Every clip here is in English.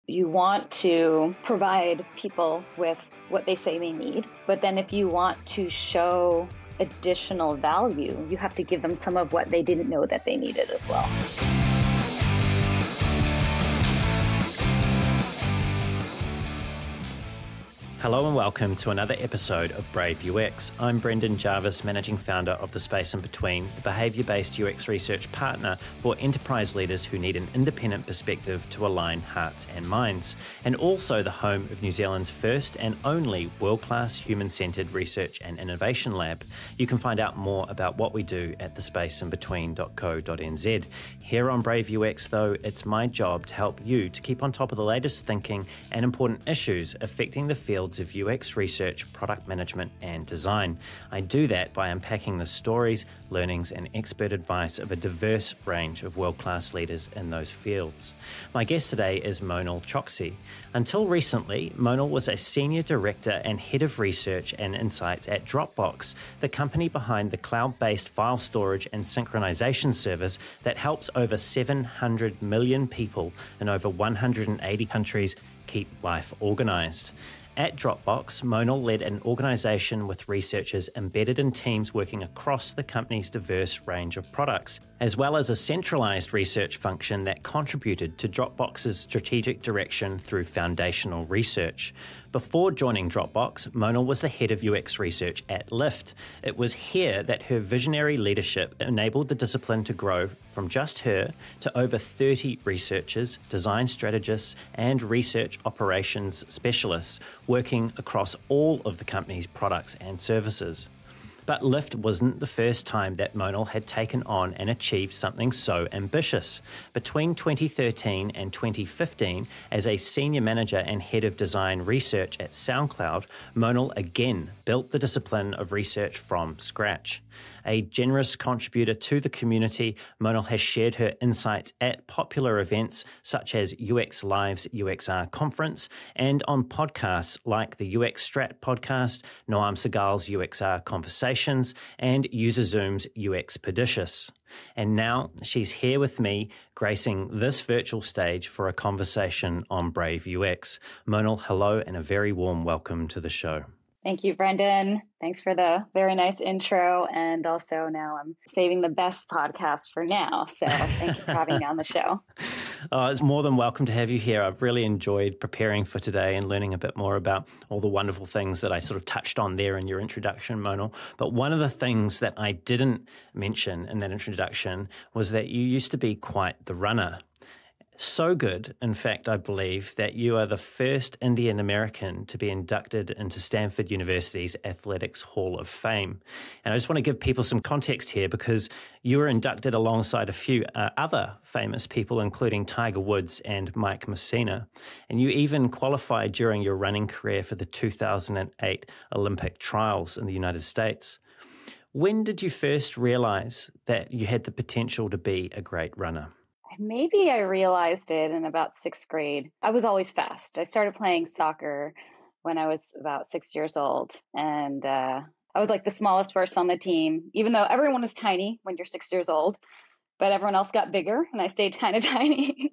You want to provide people with what they say they need, but then if you want to show additional value, you have to give them some of what they didn't know that they needed as well. Hello and welcome to another episode of Brave UX. I'm Brendan Jarvis, Managing Founder of The Space in Between, the behaviour-based UX research partner for enterprise leaders who need an independent perspective to align hearts and minds, and also the home of New Zealand's first and only world-class human-centred research and innovation lab. You can find out more about what we do at thespaceinbetween.co.nz. Here on Brave UX, though, it's my job to help you to keep on top of the latest thinking and important issues affecting the field of UX research, product management, and design. I do that by unpacking the stories, learnings, and expert advice of a diverse range of world-class leaders in those fields. My guest today is Monal Choksi. Until recently, Monal was a senior director and head of research and insights at Dropbox, the company behind the cloud-based file storage and synchronization service that helps over 700 million people in over 180 countries keep life organized. At Dropbox, Monal led an organization with researchers embedded in teams working across the company's diverse range of products, as well as a centralized research function that contributed to Dropbox's strategic direction through foundational research. Before joining Dropbox, Monal was the head of UX research at Lyft. It was here that her visionary leadership enabled the discipline to grow from just her to over 30 researchers, design strategists, and research operations specialists working across all of the company's products and services. But Lyft wasn't the first time that Monal had taken on and achieved something so ambitious. Between 2013 and 2015, as a senior manager and head of design research at SoundCloud, Monal again built the discipline of research from scratch. A generous contributor to the community, Monal has shared her insights at popular events such as UX Live's UXR conference and on podcasts like the UX Strat podcast, Noam Segal's UXR Conversations, and UserZoom's UX Pedicious. And now she's here with me, gracing this virtual stage for a conversation on Brave UX. Monal, hello, and a very warm welcome to the show. Thank you, Brendan. Thanks for the very nice intro. And also now I'm saving the best podcast for now. So thank you for having me on the show. It's more than welcome to have you here. I've really enjoyed preparing for today and learning a bit more about all the wonderful things that I sort of touched on there in your introduction, Monal. But one of the things that I didn't mention in that introduction was that you used to be quite the runner. So good, in fact, I believe, that you are the first Indian American to be inducted into Stanford University's Athletics Hall of Fame. And I just want to give people some context here because you were inducted alongside a few other famous people, including Tiger Woods and Mike Mussina. And you even qualified during your running career for the 2008 Olympic trials in the United States. When did you first realize that you had the potential to be a great runner? Maybe I realized it in about sixth grade. I was always fast. I started playing soccer when I was about 6 years old. And I was like the smallest person on the team, even though everyone is tiny when you're 6 years old. But everyone else got bigger and I stayed kind of tiny.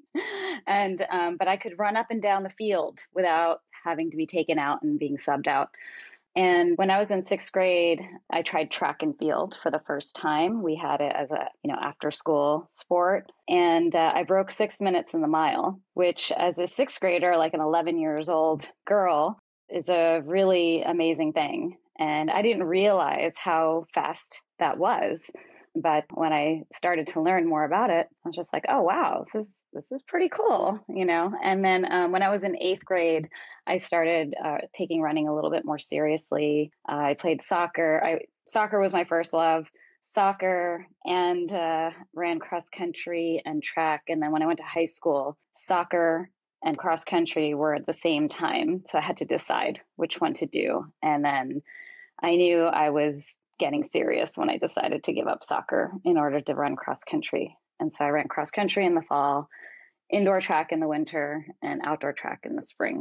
But I could run up and down the field without having to be taken out and being subbed out. And when I was in sixth grade, I tried track and field for the first time. We had it as a, after school sport. And I broke 6 minutes in the mile, which as a sixth grader, like an 11 years old girl, is a really amazing thing. And I didn't realize how fast that was. But when I started to learn more about it, I was just like, oh, wow, this is pretty cool, And then when I was in eighth grade, I started taking running a little bit more seriously. I played soccer. Soccer was my first love, soccer, and ran cross country and track. And then when I went to high school, soccer and cross country were at the same time. So I had to decide which one to do. And then I knew I was getting serious when I decided to give up soccer in order to run cross country. And so I ran cross country in the fall, indoor track in the winter, and outdoor track in the spring.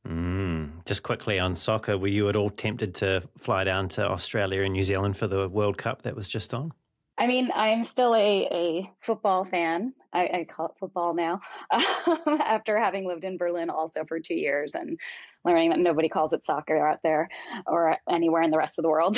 Just quickly on soccer, were you at all tempted to fly down to Australia and New Zealand for the World Cup that was just on? I mean, I'm still a football fan. I call it football now, after having lived in Berlin also for 2 years and learning that nobody calls it soccer out there or anywhere in the rest of the world.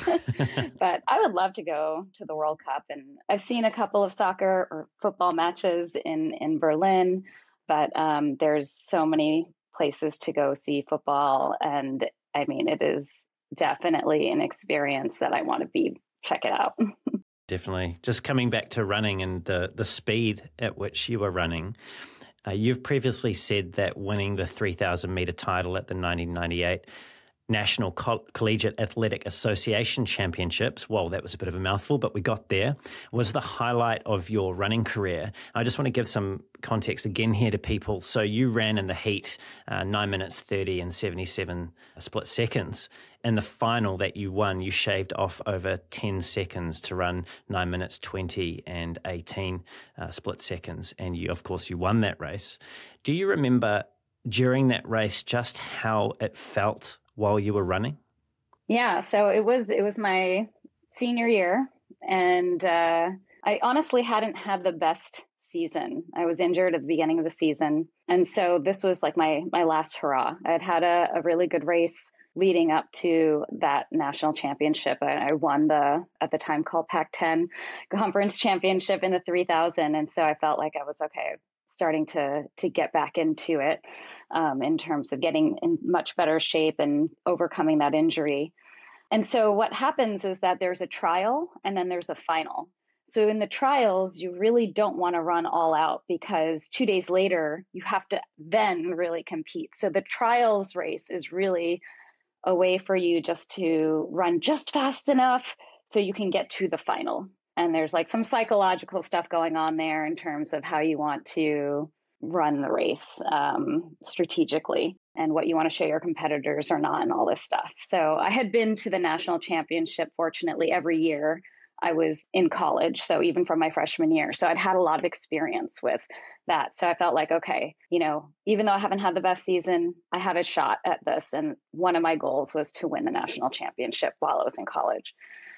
But I would love to go to the World Cup. And I've seen a couple of soccer or football matches in Berlin, but there's so many places to go see football. And I mean, it is definitely an experience that I want to check it out. Definitely. Just coming back to running and the speed at which you were running, you've previously said that winning the 3,000 metre title at the 1998 National Collegiate Athletic Association Championships, well, that was a bit of a mouthful, but we got there, was the highlight of your running career. I just want to give some context again here to people. So you ran in the heat 9 minutes 30 and 77 split seconds. In the final that you won, you shaved off over 10 seconds to run 9 minutes 20 and 18 split seconds. And you, of course, you won that race. Do you remember during that race just how it felt while you were running? Yeah, so it was my senior year, and I honestly hadn't had the best season. I was injured at the beginning of the season, and so this was like my last hurrah. I had a really good race leading up to that national championship. I won the, at the time called Pac-10 conference championship in the 3,000, and so I felt like I was okay, starting to get back into it, in terms of getting in much better shape and overcoming that injury. And so what happens is that there's a trial and then there's a final. So in the trials, you really don't want to run all out because 2 days later, you have to then really compete. So the trials race is really a way for you just to run just fast enough so you can get to the final. And there's like some psychological stuff going on there in terms of how you want to run the race, strategically, and what you want to show your competitors or not, and all this stuff. So I had been to the national championship, fortunately, every year I was in college. So even from my freshman year. So I'd had a lot of experience with that. So I felt like, okay, even though I haven't had the best season, I have a shot at this. And one of my goals was to win the national championship while I was in college.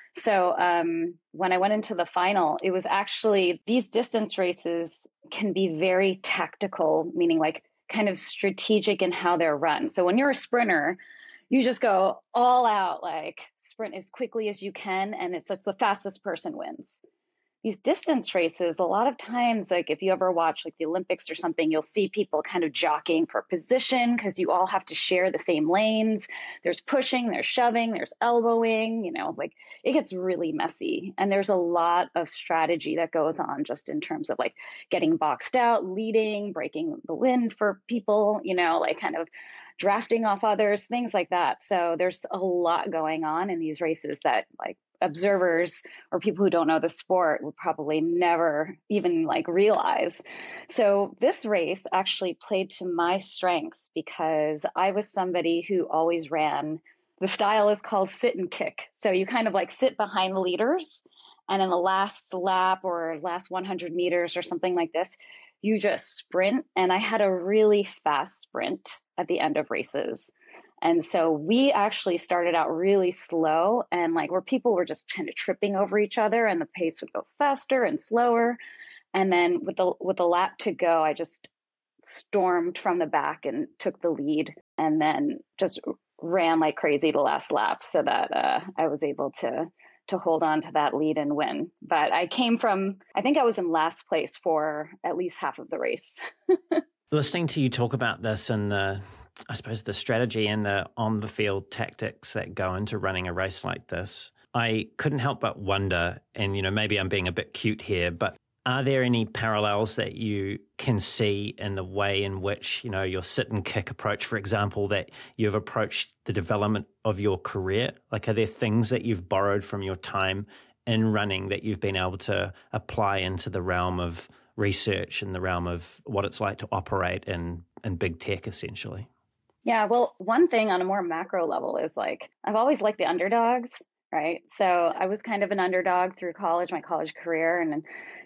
So when I went into the final, it was actually, these distance races can be very tactical, meaning like kind of strategic in how they're run. So when you're a sprinter, you just go all out, like sprint as quickly as you can, and it's just the fastest person wins. These distance races, a lot of times, like if you ever watch like the Olympics or something, you'll see people kind of jockeying for position because you all have to share the same lanes. There's pushing, there's shoving, there's elbowing, like it gets really messy. And there's a lot of strategy that goes on just in terms of like getting boxed out, leading, breaking the wind for people, like kind of drafting off others, things like that. So there's a lot going on in these races that like observers or people who don't know the sport would probably never even like realize. So this race actually played to my strengths because I was somebody who always ran. The style is called sit and kick. So you kind of like sit behind the leaders, and in the last lap or last 100 meters or something like this, you just sprint. And I had a really fast sprint at the end of races. And so we actually started out really slow, and like where people were just kind of tripping over each other, and the pace would go faster and slower. And then with the lap to go, I just stormed from the back and took the lead, and then just ran like crazy the last lap so that I was able to hold on to that lead and win. But I think I was in last place for at least half of the race. Listening to you talk about this and I suppose the strategy and the on-the-field tactics that go into running a race like this, I couldn't help but wonder, and maybe I'm being a bit cute here, but are there any parallels that you can see in the way in which, your sit and kick approach, for example, that you've approached the development of your career? Like, are there things that you've borrowed from your time in running that you've been able to apply into the realm of research and the realm of what it's like to operate in big tech, essentially? Yeah, well, one thing on a more macro level is like, I've always liked the underdogs, right? So I was kind of an underdog through college, my college career. And,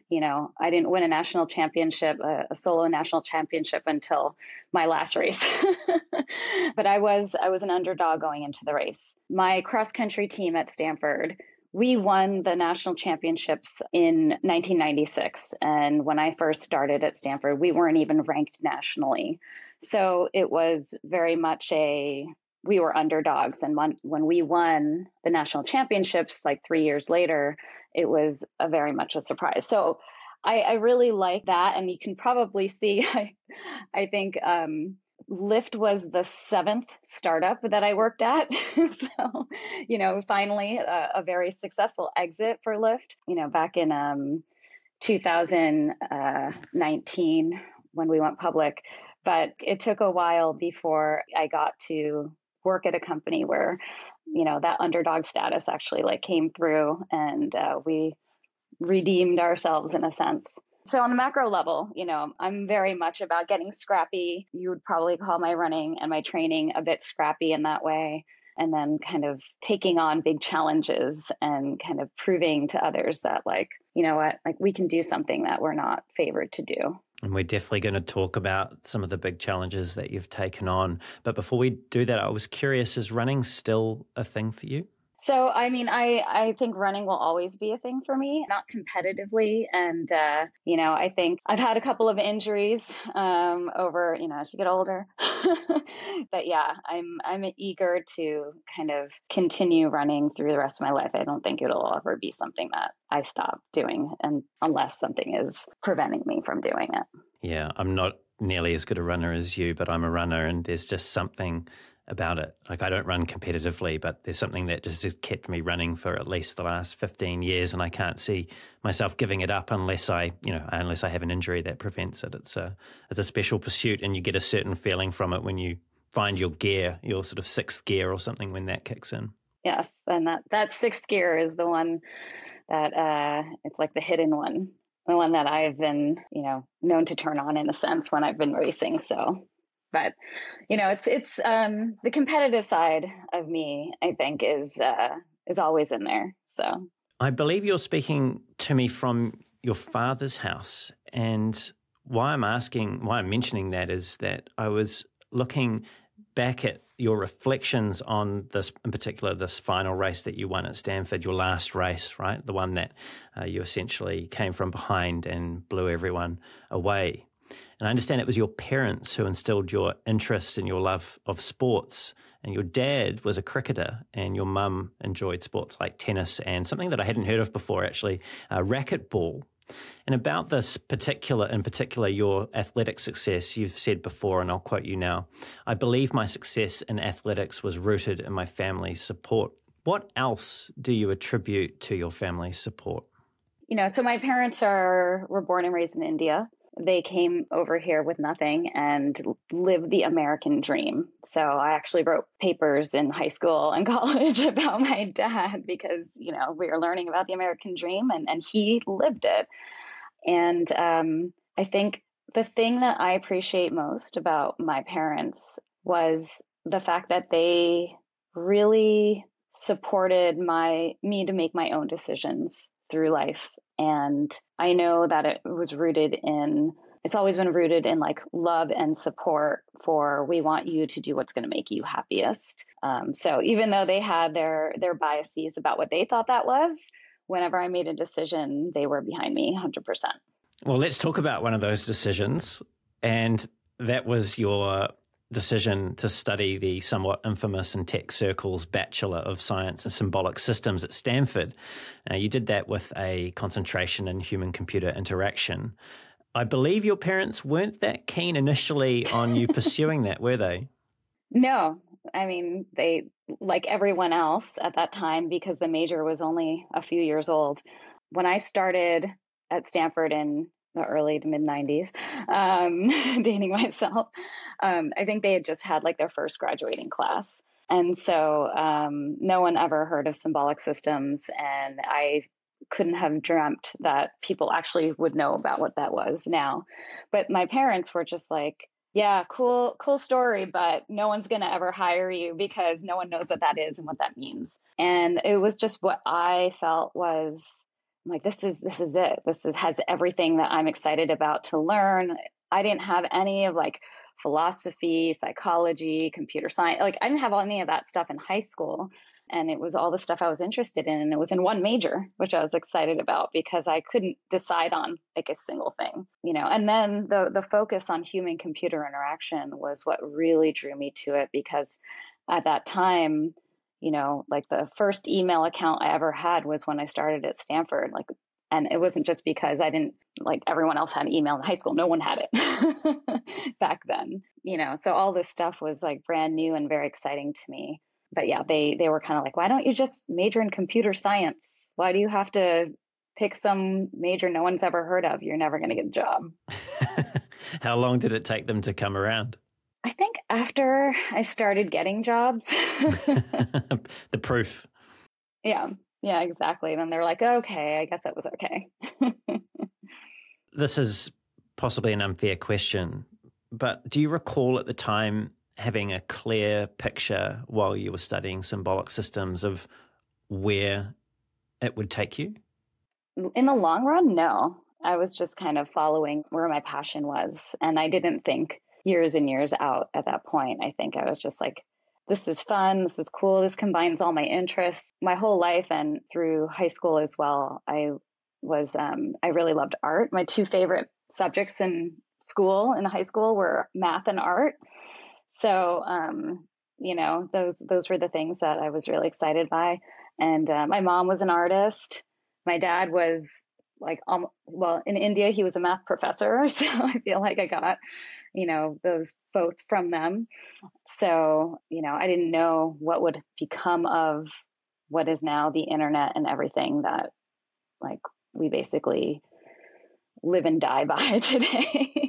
I didn't win a national championship, a solo national championship until my last race. But I was an underdog going into the race. My cross country team at Stanford we won the national championships in 1996. And when I first started at Stanford, we weren't even ranked nationally. So it was very much we were underdogs. And when we won the national championships, like 3 years later, it was very much a surprise. So I really like that. And you can probably see, I think, Lyft was the 7th startup that I worked at. So, finally a very successful exit for Lyft, back in 2019 when we went public. But it took a while before I got to work at a company where, that underdog status actually came through, and we redeemed ourselves in a sense. So on the macro level, I'm very much about getting scrappy. You would probably call my running and my training a bit scrappy in that way. And then kind of taking on big challenges and kind of proving to others that we can do something that we're not favored to do. And we're definitely going to talk about some of the big challenges that you've taken on. But before we do that, I was curious, is running still a thing for you? So, I think running will always be a thing for me, not competitively. And, I think I've had a couple of injuries over, as you get older. But yeah, I'm eager to kind of continue running through the rest of my life. I don't think it'll ever be something that I stop doing, and unless something is preventing me from doing it. Yeah, I'm not nearly as good a runner as you, but I'm a runner, and there's just something about it. Like, I don't run competitively, but there's something that just has kept me running for at least the last 15 years, and I can't see myself giving it up unless I have an injury that prevents it. It's a special pursuit, and you get a certain feeling from it when you find your gear, your sort of sixth gear or something, when that kicks in. Yes, and that sixth gear is the one that it's like the hidden one, the one that I've been, known to turn on in a sense when I've been racing. So. But, it's the competitive side of me, I think, is always in there. So I believe you're speaking to me from your father's house. And why I'm mentioning that is that I was looking back at your reflections on this, in particular, this final race that you won at Stanford, your last race, right? The one that you essentially came from behind and blew everyone away. And I understand it was your parents who instilled your interest and your love of sports. And your dad was a cricketer, and your mum enjoyed sports like tennis and something that I hadn't heard of before, actually, racquetball. And about this in particular, your athletic success, you've said before, and I'll quote you now, "I believe my success in athletics was rooted in my family's support." What else do you attribute to your family's support? So my parents were born and raised in India. They came over here with nothing and lived the American dream. So I actually wrote papers in high school and college about my dad because, we were learning about the American dream, and he lived it. And I think the thing that I appreciate most about my parents was the fact that they really supported me to make my own decisions through life. And I know that it's always been rooted in love and support for, we want you to do what's going to make you happiest. So even though they had their biases about what they thought that was, whenever I made a decision, they were behind me 100%. Well, let's talk about one of those decisions. And that was your decision to study the somewhat infamous in tech circles Bachelor of Science in Symbolic Systems at Stanford. You did that with a concentration in human-computer interaction. I believe your parents weren't that keen initially on you pursuing that, were they? No. I mean, they, like everyone else at that time, because the major was only a few years old. When I started at Stanford in the early to mid 90s, dating myself, I think they had just had their first graduating class. And so no one ever heard of symbolic systems. And I couldn't have dreamt that people actually would know about what that was now. But my parents were just like, yeah, cool story, but no one's going to ever hire you because no one knows what that is and what that means. And it was just what I felt was this is it. Has everything that I'm excited about to learn. I didn't have any of philosophy, psychology, computer science. I didn't have any of that stuff in high school. And it was all the stuff I was interested in. And it was in one major, which I was excited about because I couldn't decide on like a single thing, And then the focus on human computer interaction was what really drew me to it, because at that time, like the first email account I ever had was when I started at Stanford. And it wasn't just because I didn't, like, everyone else had email in high school. No one had it back then, so all this stuff was like brand new and very exciting to me. But yeah, they were kind of like, why don't you just major in computer science? Why do you have to pick some major no one's ever heard of? You're never going to get a job. How long did it take them to come around? I think after I started getting jobs. The proof. Yeah, exactly. Then they're like, okay, I guess it was okay. This is possibly an unfair question, but do you recall at the time having a clear picture while you were studying symbolic systems of where it would take you? In the long run, no. I was just kind of following where my passion was. And I didn't think years and years out at that point. I think I was just like, this is fun. This is cool. This combines all my interests. My whole life and through high school as well, I really loved art. My two favorite subjects in high school were math and art. So, those were the things that I was really excited by. And my mom was an artist. My dad was in India, he was a math professor. So I feel like I got, those both from them. So, I didn't know what would become of what is now the internet and everything that we basically live and die by today,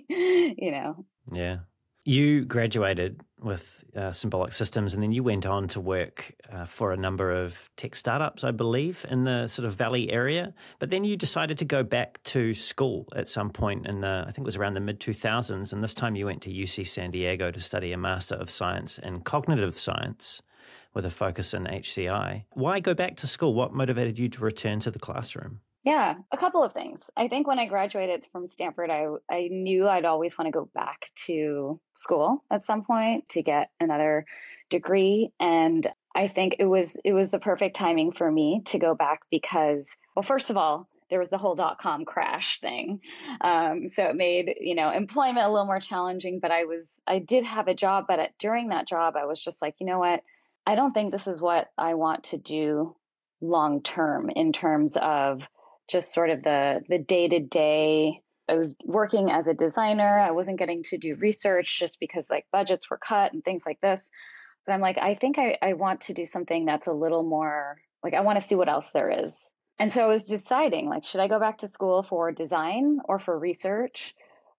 Yeah. You graduated with Symbolic Systems, and then you went on to work for a number of tech startups, I believe, in the sort of Valley area. But then you decided to go back to school at some point I think it was around the mid-2000s, and this time you went to UC San Diego to study a Master of Science in Cognitive Science with a focus in HCI. Why go back to school? What motivated you to return to the classroom? Yeah, a couple of things. I think when I graduated from Stanford, I knew I'd always want to go back to school at some point to get another degree. And I think it was the perfect timing for me to go back because, well, first of all, there was the whole .com crash thing. So it made, employment a little more challenging, but I did have a job, but during that job, I was just like, you know what? I don't think this is what I want to do long term in terms of just sort of the day-to-day. I was working as a designer. I wasn't getting to do research just because budgets were cut and things like this. But I'm like, I think I want to do something that's a little more I want to see what else there is. And so I was deciding should I go back to school for design or for research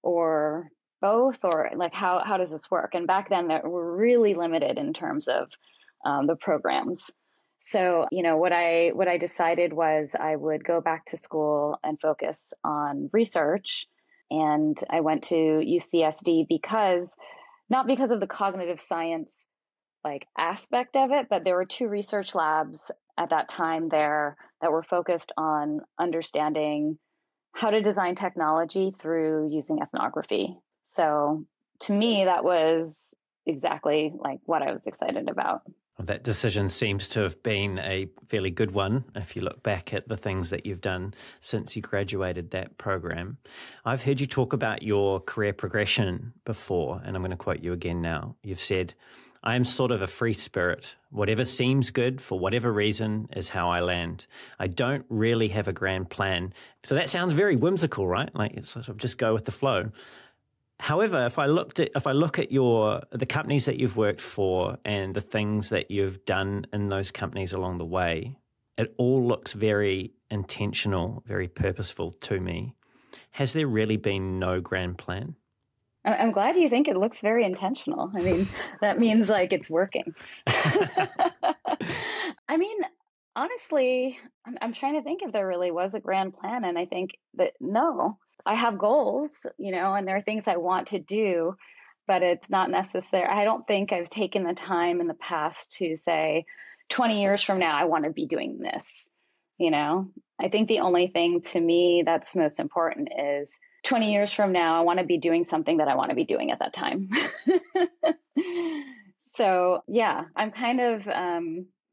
or both, or how does this work? And back then they were really limited in terms of the programs. So, what I decided was I would go back to school and focus on research. And I went to UCSD not because of the cognitive science aspect of it, but there were two research labs at that time there that were focused on understanding how to design technology through using ethnography. So to me, that was exactly what I was excited about. That decision seems to have been a fairly good one if you look back at the things that you've done since you graduated that program. I've heard you talk about your career progression before, and I'm going to quote you again now. You've said, "I am sort of a free spirit. Whatever seems good for whatever reason is how I land. I don't really have a grand plan." So that sounds very whimsical, right? It's sort of just go with the flow. However, if I look at the companies that you've worked for and the things that you've done in those companies along the way, it all looks very intentional, very purposeful to me. Has there really been no grand plan? I'm glad you think it looks very intentional. I mean, that means it's working. I mean, honestly, I'm trying to think if there really was a grand plan. And I think that no. I have goals, and there are things I want to do, but it's not necessary. I don't think I've taken the time in the past to say 20 years from now, I want to be doing this. I think the only thing to me that's most important is 20 years from now, I want to be doing something that I want to be doing at that time. So yeah, I'm kind of,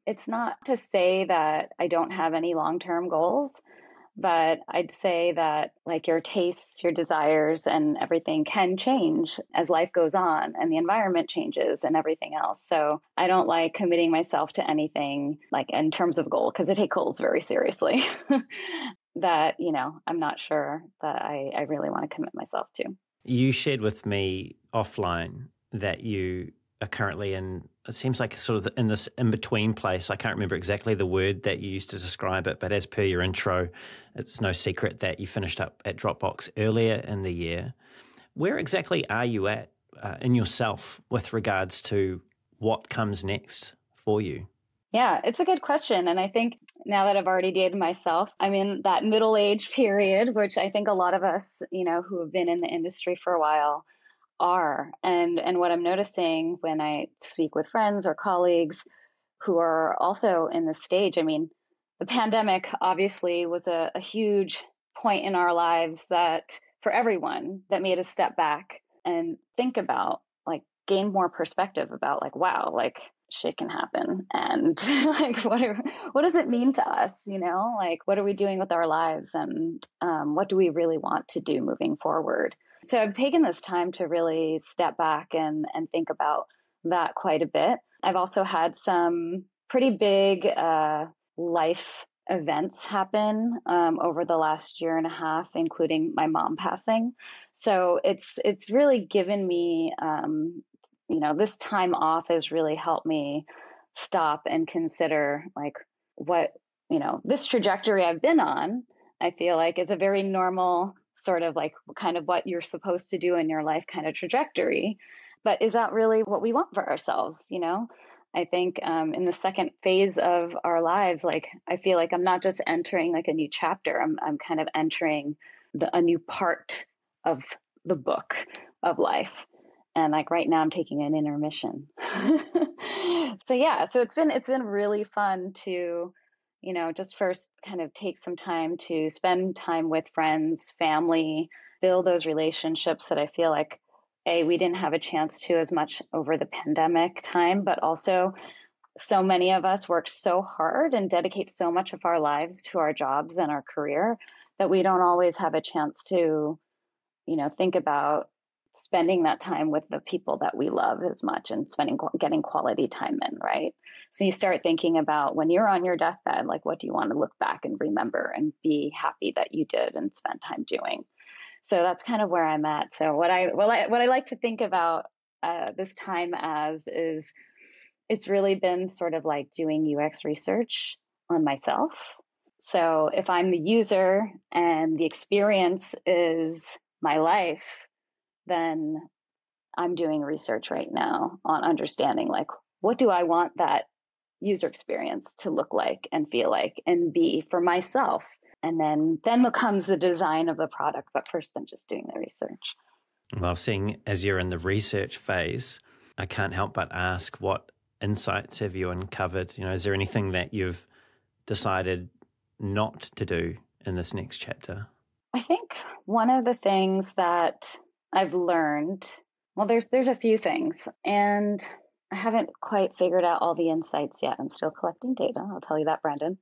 it's not to say that I don't have any long-term goals, but I'd say that like your tastes, your desires, and everything can change as life goes on and the environment changes and everything else. So I don't like committing myself to anything like in terms of goal, because I take goals very seriously that, I'm not sure that I really want to commit myself to. You shared with me offline that you are currently in, it seems like sort of in this in-between place. I can't remember exactly the word that you used to describe it, but as per your intro, it's no secret that you finished up at Dropbox earlier in the year. Where exactly are you at in yourself with regards to what comes next for you? Yeah, it's a good question. And I think now that I've already dated myself, I'm in that middle age period, which I think a lot of us, who have been in the industry for a while are. And what I'm noticing when I speak with friends or colleagues who are also in this stage, I mean, the pandemic obviously was a huge point in our lives that for everyone that made us step back and think about like gain more perspective about like, wow, like shit can happen. And like, what does it mean to us? Like, what are we doing with our lives? And what do we really want to do moving forward? So I've taken this time to really step back and think about that quite a bit. I've also had some pretty big life events happen over the last year and a half, including my mom passing. So it's really given me, this time off has really helped me stop and consider like what, this trajectory I've been on, I feel like is a very normal sort of like kind of what you're supposed to do in your life kind of trajectory. But is that really what we want for ourselves? I think in the second phase of our lives, like I feel like I'm not just entering like a new chapter. I'm kind of entering a new part of the book of life. And like right now I'm taking an intermission. So it's been really fun to, just first kind of take some time to spend time with friends, family, build those relationships that I feel like we didn't have a chance to as much over the pandemic time, but also so many of us work so hard and dedicate so much of our lives to our jobs and our career that we don't always have a chance to, think about spending that time with the people that we love as much and getting quality time in, right? So you start thinking about when you're on your deathbed, like what do you want to look back and remember and be happy that you did and spend time doing? So that's kind of where I'm at. So what I like to think about this time as is it's really been sort of like doing UX research on myself. So if I'm the user and the experience is my life, then I'm doing research right now on understanding like what do I want that user experience to look like and feel like and be for myself. And then comes the design of the product. But first, I'm just doing the research. Well, seeing as you're in the research phase, I can't help but ask what insights have you uncovered? Is there anything that you've decided not to do in this next chapter? I think one of the things that I've learned, well, there's a few things, and I haven't quite figured out all the insights yet. I'm still collecting data. I'll tell you that, Brandon.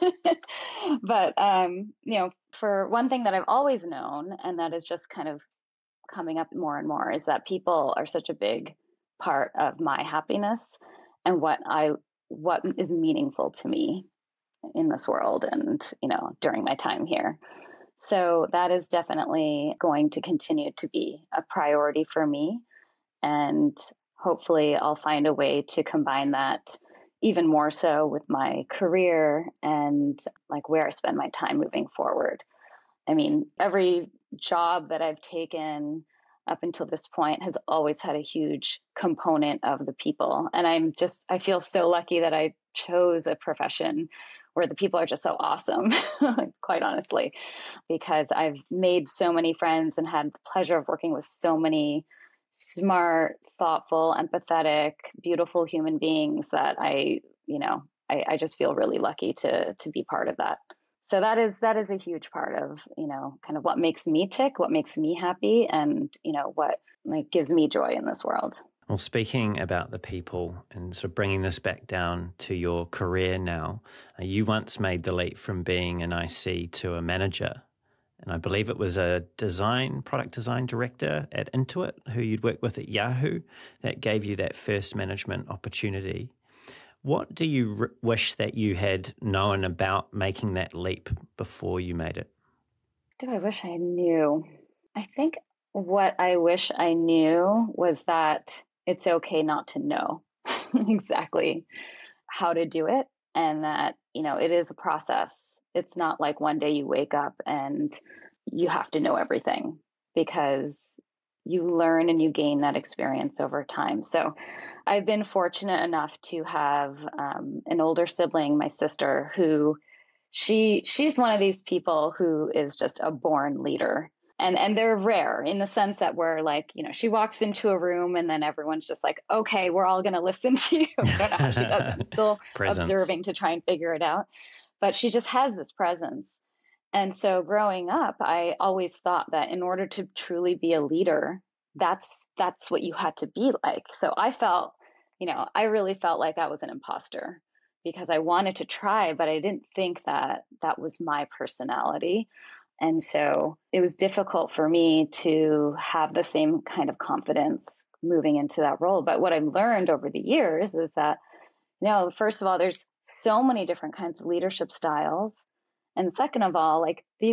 But, for one thing that I've always known, and that is just kind of coming up more and more, is that people are such a big part of my happiness and what is meaningful to me in this world and, during my time here. So that is definitely going to continue to be a priority for me. And hopefully I'll find a way to combine that even more so with my career and like where I spend my time moving forward. I mean, every job that I've taken up until this point has always had a huge component of the people. And I feel so lucky that I chose a profession where the people are just so awesome, quite honestly, because I've made so many friends and had the pleasure of working with so many smart, thoughtful, empathetic, beautiful human beings that I just feel really lucky to be part of that. So that is a huge part of, kind of what makes me tick, what makes me happy, and, what like gives me joy in this world. Well, speaking about the people and sort of bringing this back down to your career now, you once made the leap from being an IC to a manager. And I believe it was a product design director at Intuit who you'd worked with at Yahoo that gave you that first management opportunity. What do you wish that you had known about making that leap before you made it? Do I wish I knew? I think what I wish I knew was that it's okay not to know exactly how to do it, and that, it is a process. It's not like one day you wake up and you have to know everything, because you learn and you gain that experience over time. So I've been fortunate enough to have an older sibling, my sister, who she's one of these people who is just a born leader. And they're rare in the sense that we're like, she walks into a room and then everyone's just like, okay, we're all going to listen to you. I don't know how she does it. I'm still observing to try and figure it out. But she just has this presence. And so growing up, I always thought that in order to truly be a leader, that's what you had to be like. So I felt, I really felt like I was an imposter because I wanted to try, but I didn't think that that was my personality. And so it was difficult for me to have the same kind of confidence moving into that role. But what I've learned over the years is that, first of all, there's so many different kinds of leadership styles. And second of all,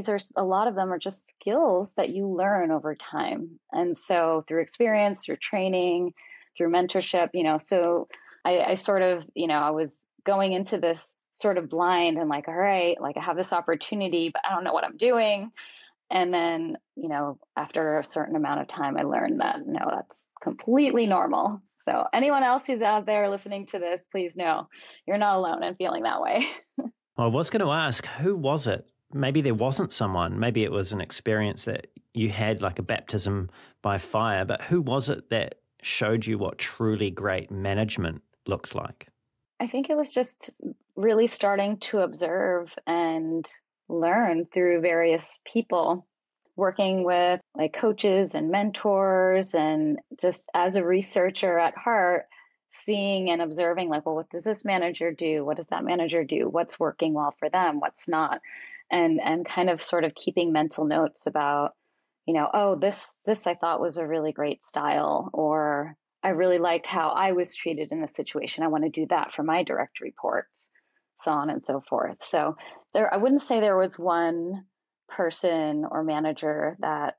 a lot of them are just skills that you learn over time. And so through experience, through training, through mentorship, so I sort of, I was going into this sort of blind and like, all right, I have this opportunity, but I don't know what I'm doing. And then, after a certain amount of time, I learned that no, that's completely normal. So anyone else who's out there listening to this, please know you're not alone in feeling that way. Well, I was going to ask, who was it? Maybe there wasn't someone. Maybe it was an experience that you had, like a baptism by fire, but who was it that showed you what truly great management looked like? I think it was just really starting to observe and learn through various people, working with coaches and mentors, and just as a researcher at heart, seeing and observing well, what does this manager do? What does that manager do? What's working well for them? What's not? And kind of sort of keeping mental notes about, this I thought was a really great style, or I really liked how I was treated in this situation. I want to do that for my direct reports, so on and so forth. So I wouldn't say there was one person or manager that,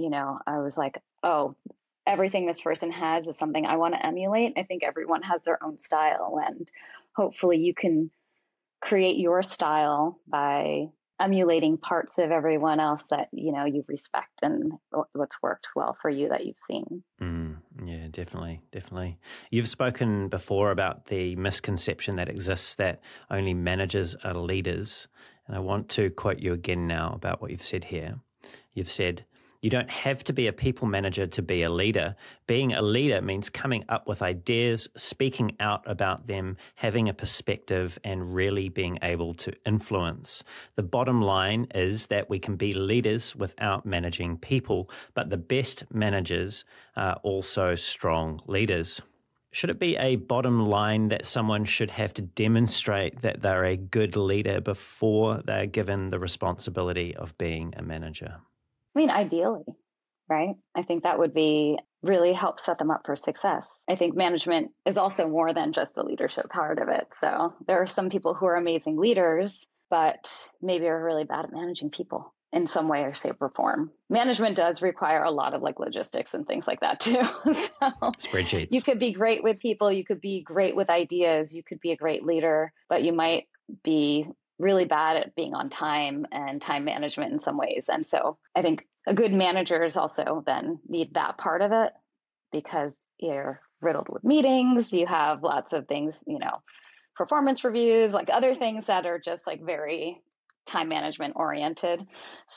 I was like, oh, everything this person has is something I want to emulate. I think everyone has their own style, and hopefully you can create your style by emulating parts of everyone else that, you respect and what's worked well for you that you've seen. Yeah, definitely. You've spoken before about the misconception that exists that only managers are leaders. And I want to quote you again now about what you've said here. You've said, you don't have to be a people manager to be a leader. Being a leader means coming up with ideas, speaking out about them, having a perspective, and really being able to influence. The bottom line is that we can be leaders without managing people, but the best managers are also strong leaders. Should it be a bottom line that someone should have to demonstrate that they're a good leader before they're given the responsibility of being a manager? I mean, ideally, right? I think that would be really help set them up for success. I think management is also more than just the leadership part of it. So there are some people who are amazing leaders, but maybe are really bad at managing people in some way or shape or form. Management does require a lot of logistics and things like that too. So spreadsheets. You could be great with people. You could be great with ideas. You could be a great leader, but you might be really bad at being on time and time management in some ways. And so I think a good manager is also then need that part of it, because you're riddled with meetings. You have lots of things, performance reviews, other things that are just very time management oriented.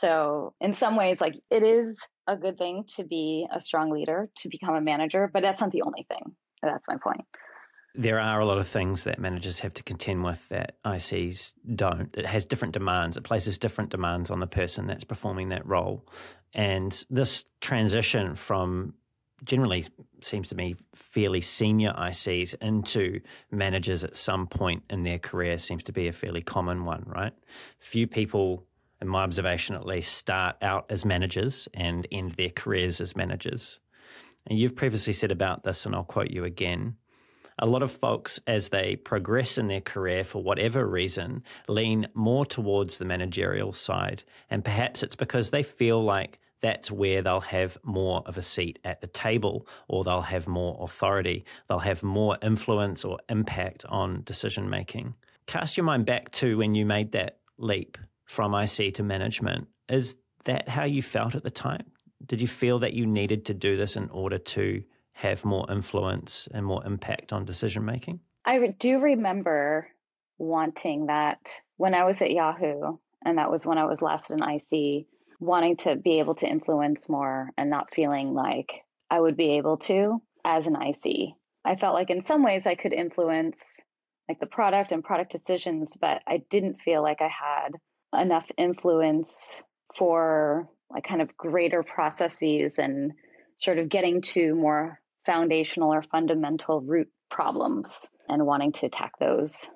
So in some ways, it is a good thing to be a strong leader, to become a manager, but that's not the only thing. That's my point. There are a lot of things that managers have to contend with that ICs don't. It has different demands. It places different demands on the person that's performing that role. And this transition from generally seems to me fairly senior ICs into managers at some point in their career seems to be a fairly common one, right? Few people, in my observation at least, start out as managers and end their careers as managers. And you've previously said about this, and I'll quote you again, a lot of folks, as they progress in their career for whatever reason, lean more towards the managerial side. And perhaps it's because they feel like that's where they'll have more of a seat at the table, or they'll have more authority, they'll have more influence or impact on decision making. Cast your mind back to when you made that leap from IC to management. Is that how you felt at the time? Did you feel that you needed to do this in order to have more influence and more impact on decision making? I do remember wanting that when I was at Yahoo, and that was when I was last in IC, wanting to be able to influence more and not feeling like I would be able to as an IC. I felt like in some ways I could influence like the product and product decisions, but I didn't feel like I had enough influence for like kind of greater processes and sort of getting to more foundational or fundamental root problems and wanting to attack those.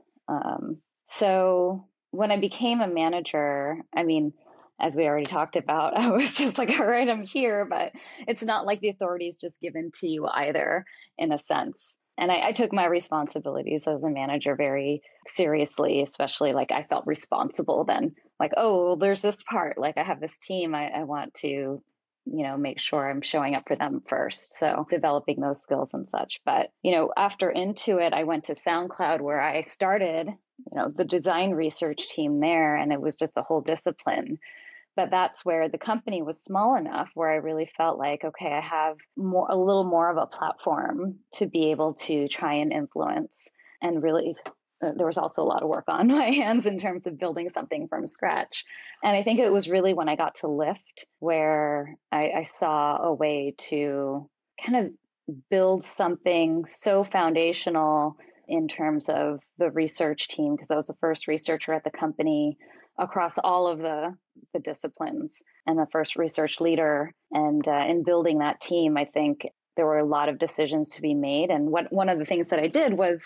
So when I became a manager, I mean, as we already talked about, I was just like, all right, I'm here, but it's not like the authority is just given to you either, in a sense. And I took my responsibilities as a manager very seriously, especially like I felt responsible then, like, oh, well, there's this part, like I have this team, I want to, make sure I'm showing up for them first. So developing those skills and such. But, after Intuit, I went to SoundCloud where I started, the design research team there, and it was just the whole discipline. But that's where the company was small enough where I really felt like, okay, I have a little more of a platform to be able to try and influence. And really, there was also a lot of work on my hands in terms of building something from scratch. And I think it was really when I got to Lyft where I saw a way to kind of build something so foundational in terms of the research team, because I was the first researcher at the company across all of the disciplines and the first research leader. And in building that team, I think there were a lot of decisions to be made. And one of the things that I did was,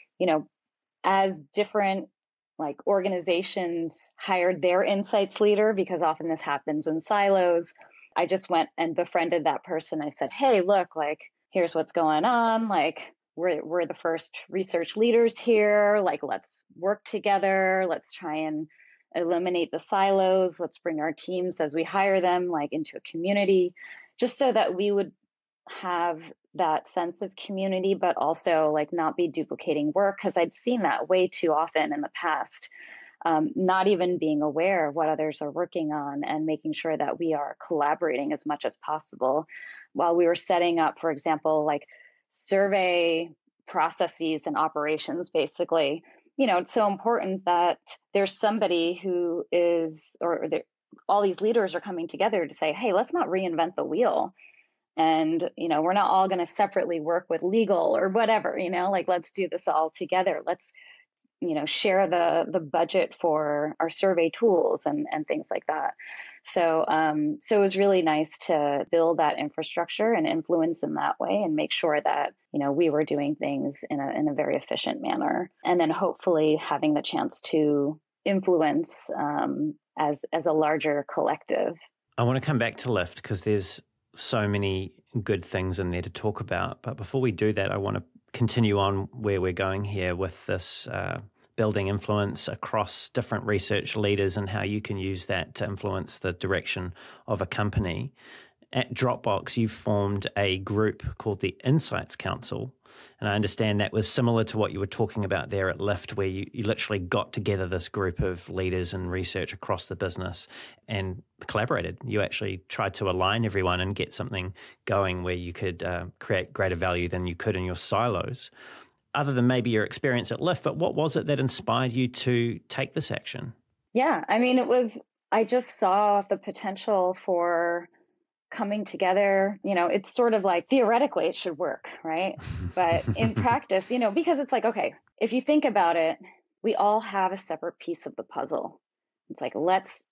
as different like organizations hired their insights leader, because often this happens in silos, I just went and befriended that person. I said, hey, look, like, here's what's going on. Like, we're the first research leaders here. Like, let's work together. Let's try and eliminate the silos. Let's bring our teams as we hire them, like into a community, just so that we would have that sense of community, but also like not be duplicating work. Because I'd seen that way too often in the past, not even being aware of what others are working on and making sure that we are collaborating as much as possible while we were setting up, for example, like survey processes and operations, basically. It's so important that there's somebody who is, all these leaders are coming together to say, hey, let's not reinvent the wheel. And, we're not all going to separately work with legal or whatever, like, let's do this all together. Let's, share the budget for our survey tools and things like that. So it was really nice to build that infrastructure and influence in that way and make sure that, we were doing things in a very efficient manner. And then hopefully having the chance to influence as a larger collective. I want to come back to Lyft because there's so many good things in there to talk about. But before we do that, I want to continue on where we're going here with this building influence across different research leaders and how you can use that to influence the direction of a company. At Dropbox, you formed a group called the Insights Council. And I understand that was similar to what you were talking about there at Lyft, where you literally got together this group of leaders and research across the business and collaborated. You actually tried to align everyone and get something going where you could create greater value than you could in your silos. Other than maybe your experience at Lyft, but what was it that inspired you to take this action? Yeah, I mean, I just saw the potential for coming together. It's sort of like theoretically it should work, right? But in practice, because it's like, okay, if you think about it, we all have a separate piece of the puzzle. It's like, let's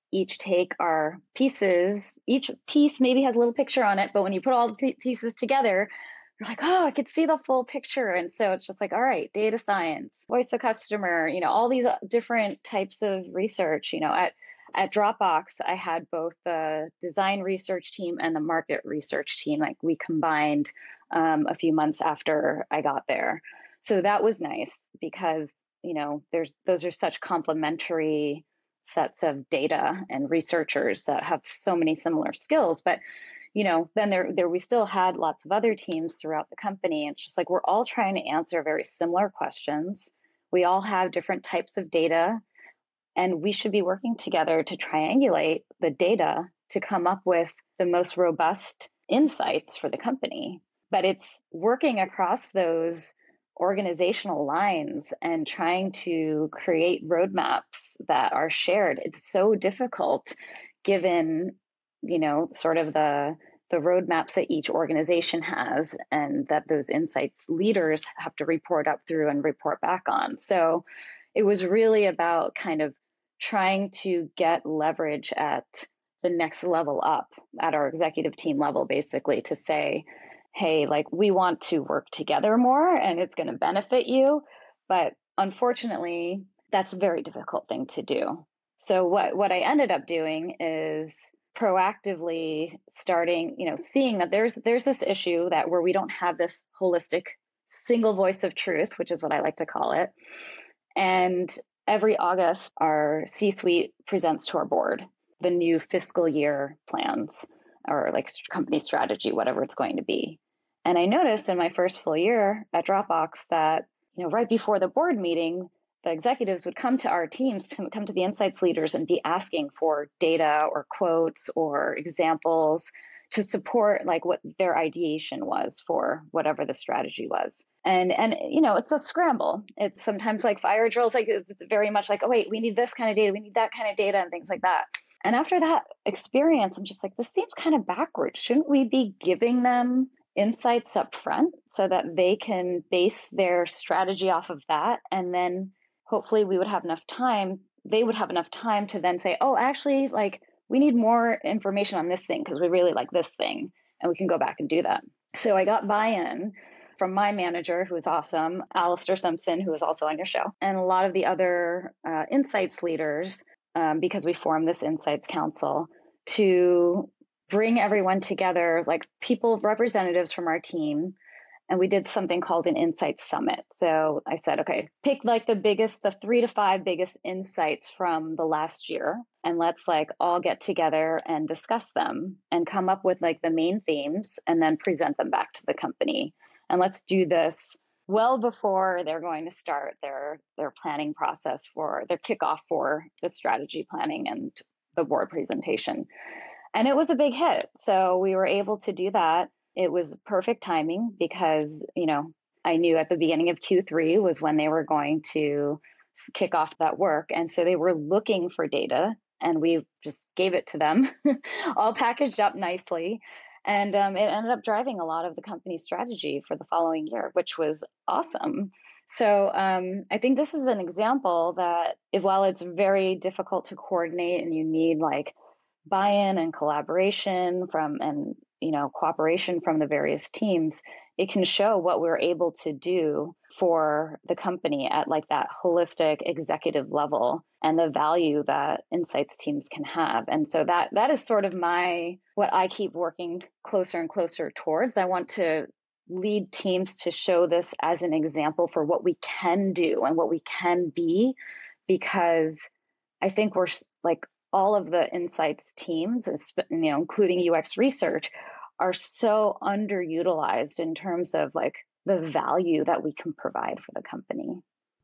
each take our pieces. Each piece maybe has a little picture on it, but when you put all the pieces together, you're like, oh, I could see the full picture. And so it's just like, all right, data science, voice of customer, all these different types of research. At Dropbox, I had both the design research team and the market research team. Like we combined a few months after I got there. So that was nice because, those are such complementary sets of data and researchers that have so many similar skills. But then there we still had lots of other teams throughout the company. And it's just like we're all trying to answer very similar questions. We all have different types of data, and we should be working together to triangulate the data to come up with the most robust insights for the company. But it's working across those organizational lines and trying to create roadmaps that are shared. It's so difficult given, sort of the roadmaps that each organization has and that those insights leaders have to report up through and report back on. So it was really about kind of trying to get leverage at the next level up at our executive team level, basically to say, hey, like we want to work together more and it's going to benefit you. But unfortunately, that's a very difficult thing to do. So what I ended up doing is proactively starting, seeing that there's this issue that where we don't have this holistic single voice of truth, which is what I like to call it. And every August, our C-suite presents to our board the new fiscal year plans or like company strategy, whatever it's going to be. And I noticed in my first full year at Dropbox that, right before the board meeting, the executives would come to our teams, to come to the insights leaders and be asking for data or quotes or examples to support like what their ideation was for whatever the strategy was. And it's a scramble. It's sometimes like fire drills, like it's very much like, oh, wait, we need this kind of data. We need that kind of data and things like that. And after that experience, I'm just like, this seems kind of backwards. Shouldn't we be giving them insights up front so that they can base their strategy off of that? And then hopefully they would have enough time to then say, oh, actually, like we need more information on this thing because we really like this thing, and we can go back and do that. So I got buy-in from my manager, who was awesome, Alistair Simpson, who was also on your show, and a lot of the other insights leaders, because we formed this Insights Council to bring everyone together, like representatives from our team. And we did something called an Insights Summit. So I said, okay, pick like the 3 to 5 biggest insights from the last year. And let's like all get together and discuss them and come up with like the main themes and then present them back to the company. And let's do this well before they're going to start their planning process for their kickoff for the strategy planning and the board presentation. And it was a big hit. So we were able to do that. It was perfect timing because, I knew at the beginning of Q3 was when they were going to kick off that work. And so they were looking for data and we just gave it to them all packaged up nicely. And it ended up driving a lot of the company's strategy for the following year, which was awesome. So I think this is an example that while it's very difficult to coordinate and you need like buy-in and collaboration cooperation from the various teams, it can show what we're able to do for the company at like that holistic executive level and the value that insights teams can have. And so that is sort of what I keep working closer and closer towards. I want to lead teams to show this as an example for what we can do and what we can be, because I think we're like all of the insights teams, including UX research, are so underutilized in terms of like the value that we can provide for the company.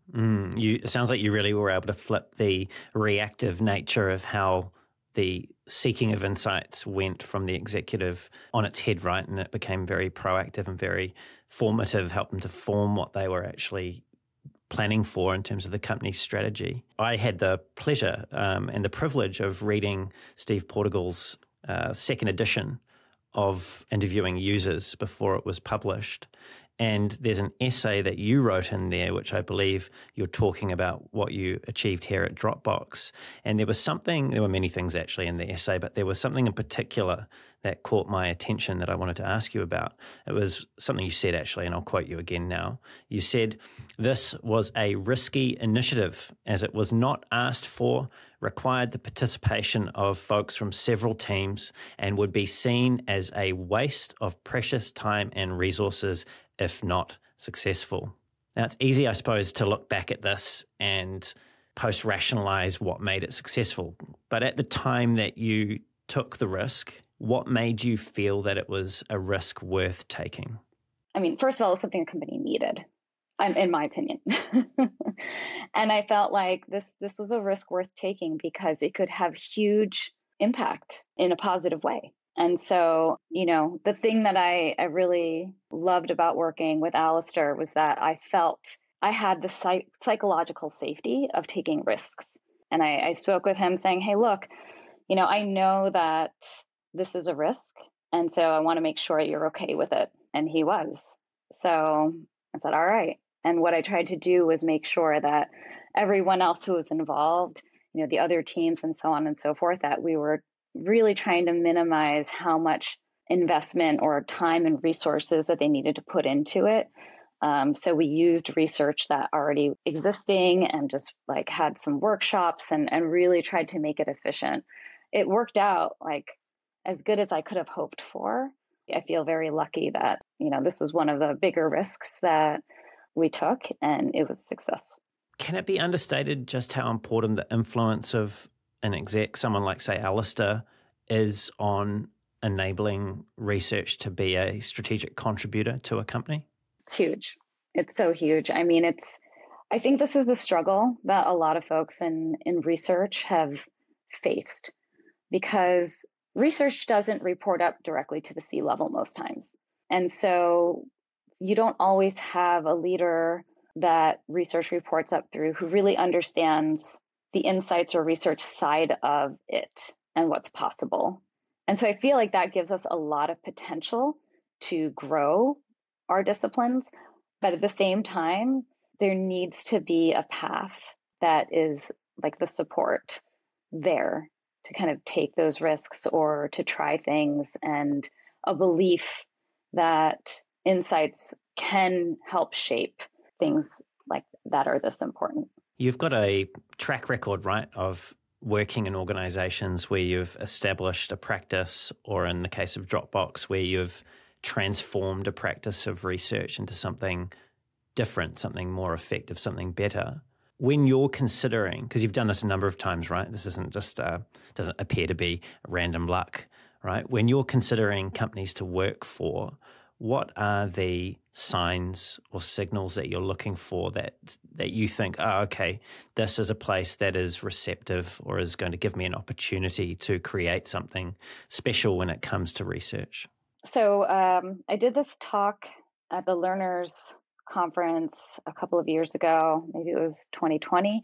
It sounds like you really were able to flip the reactive nature of how the seeking of insights went from the executive on its head, right? And it became very proactive and very formative, helped them to form what they were actually planning for in terms of the company's strategy. I had the pleasure and the privilege of reading Steve Portigal's second edition of Interviewing Users before it was published. And there's an essay that you wrote in there, which I believe you're talking about what you achieved here at Dropbox. And there were many things actually in the essay, but there was something in particular that caught my attention that I wanted to ask you about. It was something you said actually, and I'll quote you again now. You said, "This was a risky initiative as it was not asked for, required the participation of folks from several teams, and would be seen as a waste of precious time and resources if not successful." Now, it's easy, I suppose, to look back at this and post-rationalize what made it successful. But at the time that you took the risk, what made you feel that it was a risk worth taking? I mean, first of all, it was something the company needed, in my opinion. And I felt like this was a risk worth taking because it could have huge impact in a positive way. And so, the thing that I really loved about working with Alistair was that I felt I had the psychological safety of taking risks. And I spoke with him saying, hey, look, I know that this is a risk. And so I want to make sure you're okay with it. And he was. So I said, all right. And what I tried to do was make sure that everyone else who was involved, the other teams and so on and so forth, that we were really trying to minimize how much investment or time and resources that they needed to put into it. So we used research that already existing and just like had some workshops and really tried to make it efficient. It worked out like as good as I could have hoped for. I feel very lucky that, this was one of the bigger risks that we took and it was a success. Can it be understated just how important the influence of an exec, someone like, say, Alistair, is on enabling research to be a strategic contributor to a company? It's huge. It's so huge. I mean, I think this is a struggle that a lot of folks in research have faced because research doesn't report up directly to the C-level most times. And so you don't always have a leader that research reports up through who really understands the insights or research side of it and what's possible. And so I feel like that gives us a lot of potential to grow our disciplines. But at the same time, there needs to be a path that is like the support there to kind of take those risks or to try things, and a belief that insights can help shape things like that are this important. You've got a track record, right, of working in organizations where you've established a practice, or in the case of Dropbox, where you've transformed a practice of research into something different, something more effective, something better. When you're considering, because you've done this a number of times, right? This isn't just, doesn't appear to be random luck, right? When you're considering companies to work for, what are the signs or signals that you're looking for that you think, oh, okay, this is a place that is receptive or is going to give me an opportunity to create something special when it comes to research? So I did this talk at the Learners Conference a couple of years ago, maybe it was 2020,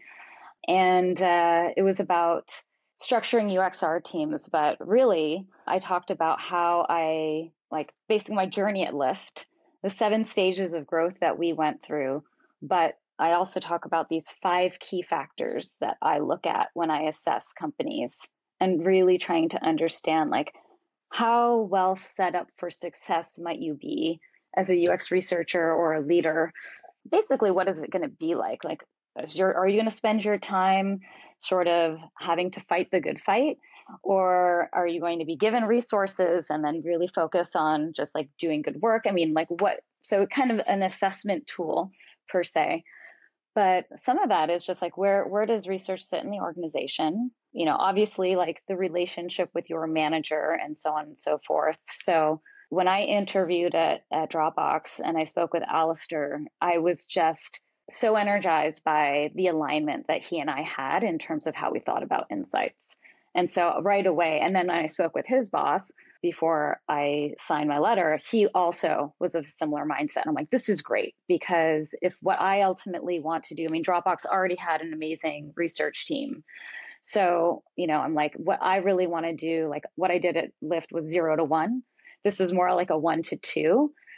and it was about structuring UXR teams. But really, I talked about how I, like, basically my journey at Lyft, the 7 stages of growth that we went through. But I also talk about these 5 key factors that I look at when I assess companies, and really trying to understand, like, how well set up for success might you be as a UX researcher or a leader? Basically, what is it going to be like? Like, are you going to spend your time sort of having to fight the good fight? Or are you going to be given resources and then really focus on just like doing good work? I mean, like what? So kind of an assessment tool per se. But some of that is just like, where does research sit in the organization? Obviously, like the relationship with your manager and so on and so forth. So when I interviewed at Dropbox and I spoke with Alistair, I was just so energized by the alignment that he and I had in terms of how we thought about insights. And so right away, and then I spoke with his boss before I signed my letter, he also was of a similar mindset. I'm like, this is great, because if what I ultimately want to do, I mean, Dropbox already had an amazing research team. So, I'm like, what I really want to do, like what I did at Lyft was 0 to 1. This is more like a 1 to 2.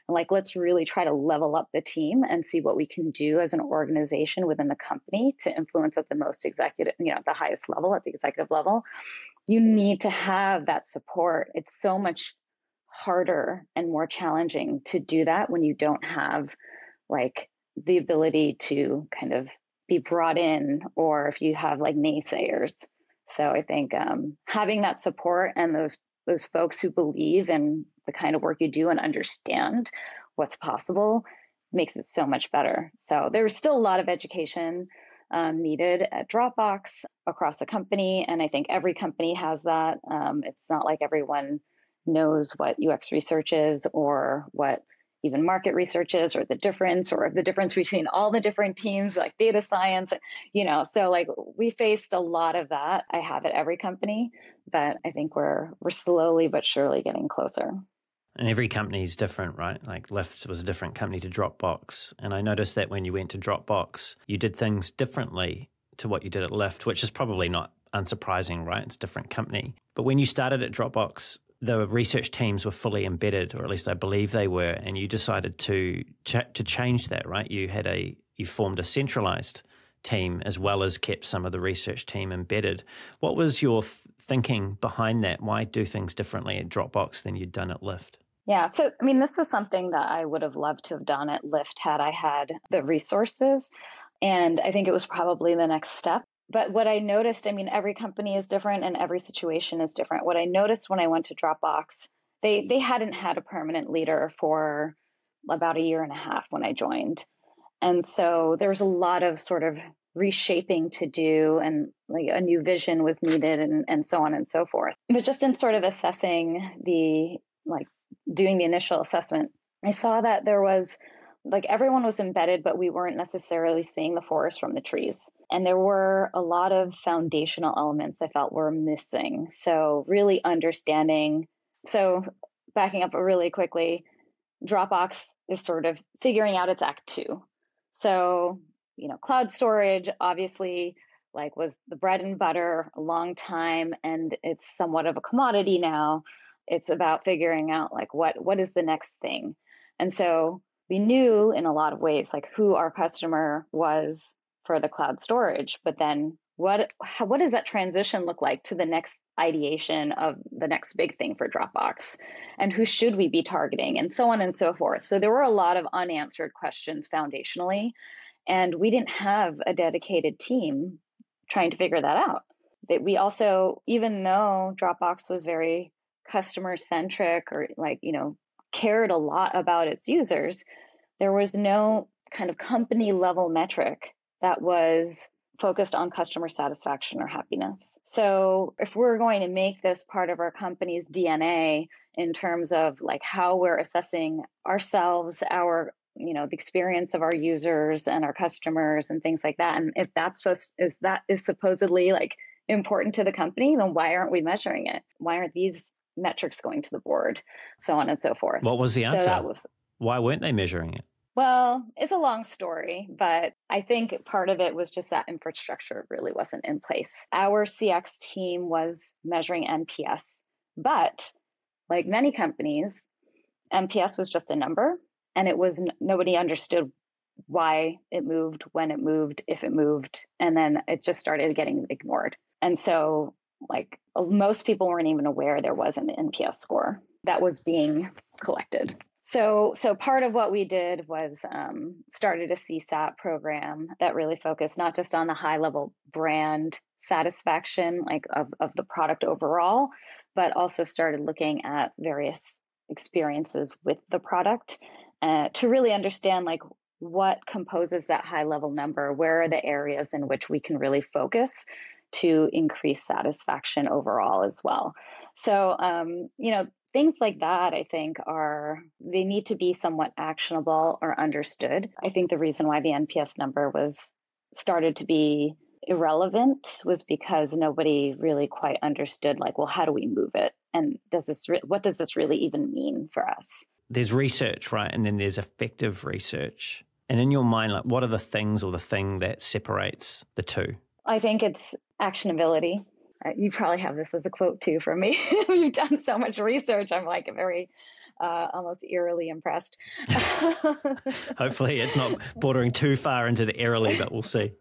And like, let's really try to level up the team and see what we can do as an organization within the company to influence at the most executive, at the highest level, at the executive level. You need to have that support. It's so much harder and more challenging to do that when you don't have like the ability to kind of be brought in, or if you have like naysayers. So I think having that support and those folks who believe in the kind of work you do and understand what's possible makes it so much better. So there's still a lot of education needed at Dropbox across the company. And I think every company has that. It's not like everyone knows what UX research is or what even market research is, or the difference between all the different teams like data science, so like we faced a lot of that. I have at every company, but I think we're slowly but surely getting closer. And every company is different, right? Like Lyft was a different company to Dropbox. And I noticed that when you went to Dropbox, you did things differently to what you did at Lyft, which is probably not unsurprising, right? It's a different company. But when you started at Dropbox, the research teams were fully embedded, or at least I believe they were, and you decided to change that, right? You formed a centralized team as well as kept some of the research team embedded. What was your thinking behind that? Why do things differently at Dropbox than you'd done at Lyft? Yeah, so I mean, this is something that I would have loved to have done at Lyft had I had the resources, and I think it was probably the next step. But what I noticed, I mean, every company is different and every situation is different. What I noticed when I went to Dropbox, they hadn't had a permanent leader for about a year and a half when I joined. And so there was a lot of sort of reshaping to do, and like a new vision was needed, and so on and so forth. But just in sort of assessing doing the initial assessment, I saw that there was like everyone was embedded, but we weren't necessarily seeing the forest from the trees. And there were a lot of foundational elements I felt were missing. So really understanding. So backing up really quickly, Dropbox is sort of figuring out its act two. So, cloud storage obviously like was the bread and butter a long time, and it's somewhat of a commodity now. It's about figuring out like what is the next thing. And so we knew in a lot of ways like who our customer was for the cloud storage, but then what does that transition look like to the next ideation of the next big thing for Dropbox, and who should we be targeting, and so on and so forth. So there were a lot of unanswered questions foundationally, and we didn't have a dedicated team trying to figure that out. That we also, even though Dropbox was very customer centric, or cared a lot about its users, there was no kind of company level metric that was focused on customer satisfaction or happiness. So if we're going to make this part of our company's DNA in terms of like how we're assessing ourselves, our the experience of our users and our customers and things like that, and if that is supposedly like important to the company, then why aren't we measuring it? Why aren't these metrics going to the board, so on and so forth? What was the answer? Why weren't they measuring it? Well, it's a long story, but I think part of it was just that infrastructure really wasn't in place. Our CX team was measuring NPS, but like many companies, NPS was just a number, and it was nobody understood why it moved, when it moved, if it moved, and then it just started getting ignored. And so like most people weren't even aware there was an NPS score that was being collected. So part of what we did was started a CSAT program that really focused not just on the high level brand satisfaction like of the product overall, but also started looking at various experiences with the product to really understand like what composes that high level number, where are the areas in which we can really focus to increase satisfaction overall as well. So, things like that, I think they need to be somewhat actionable or understood. I think the reason why the NPS number started to be irrelevant was because nobody really quite understood like, well, how do we move it? And what does this really even mean for us? There's research, right? And then there's effective research. And in your mind, like what are the things or the thing that separates the two? I think it's actionability. You probably have this as a quote too from me. You've done so much research. I'm like very almost eerily impressed. Hopefully it's not bordering too far into the eerily, but we'll see.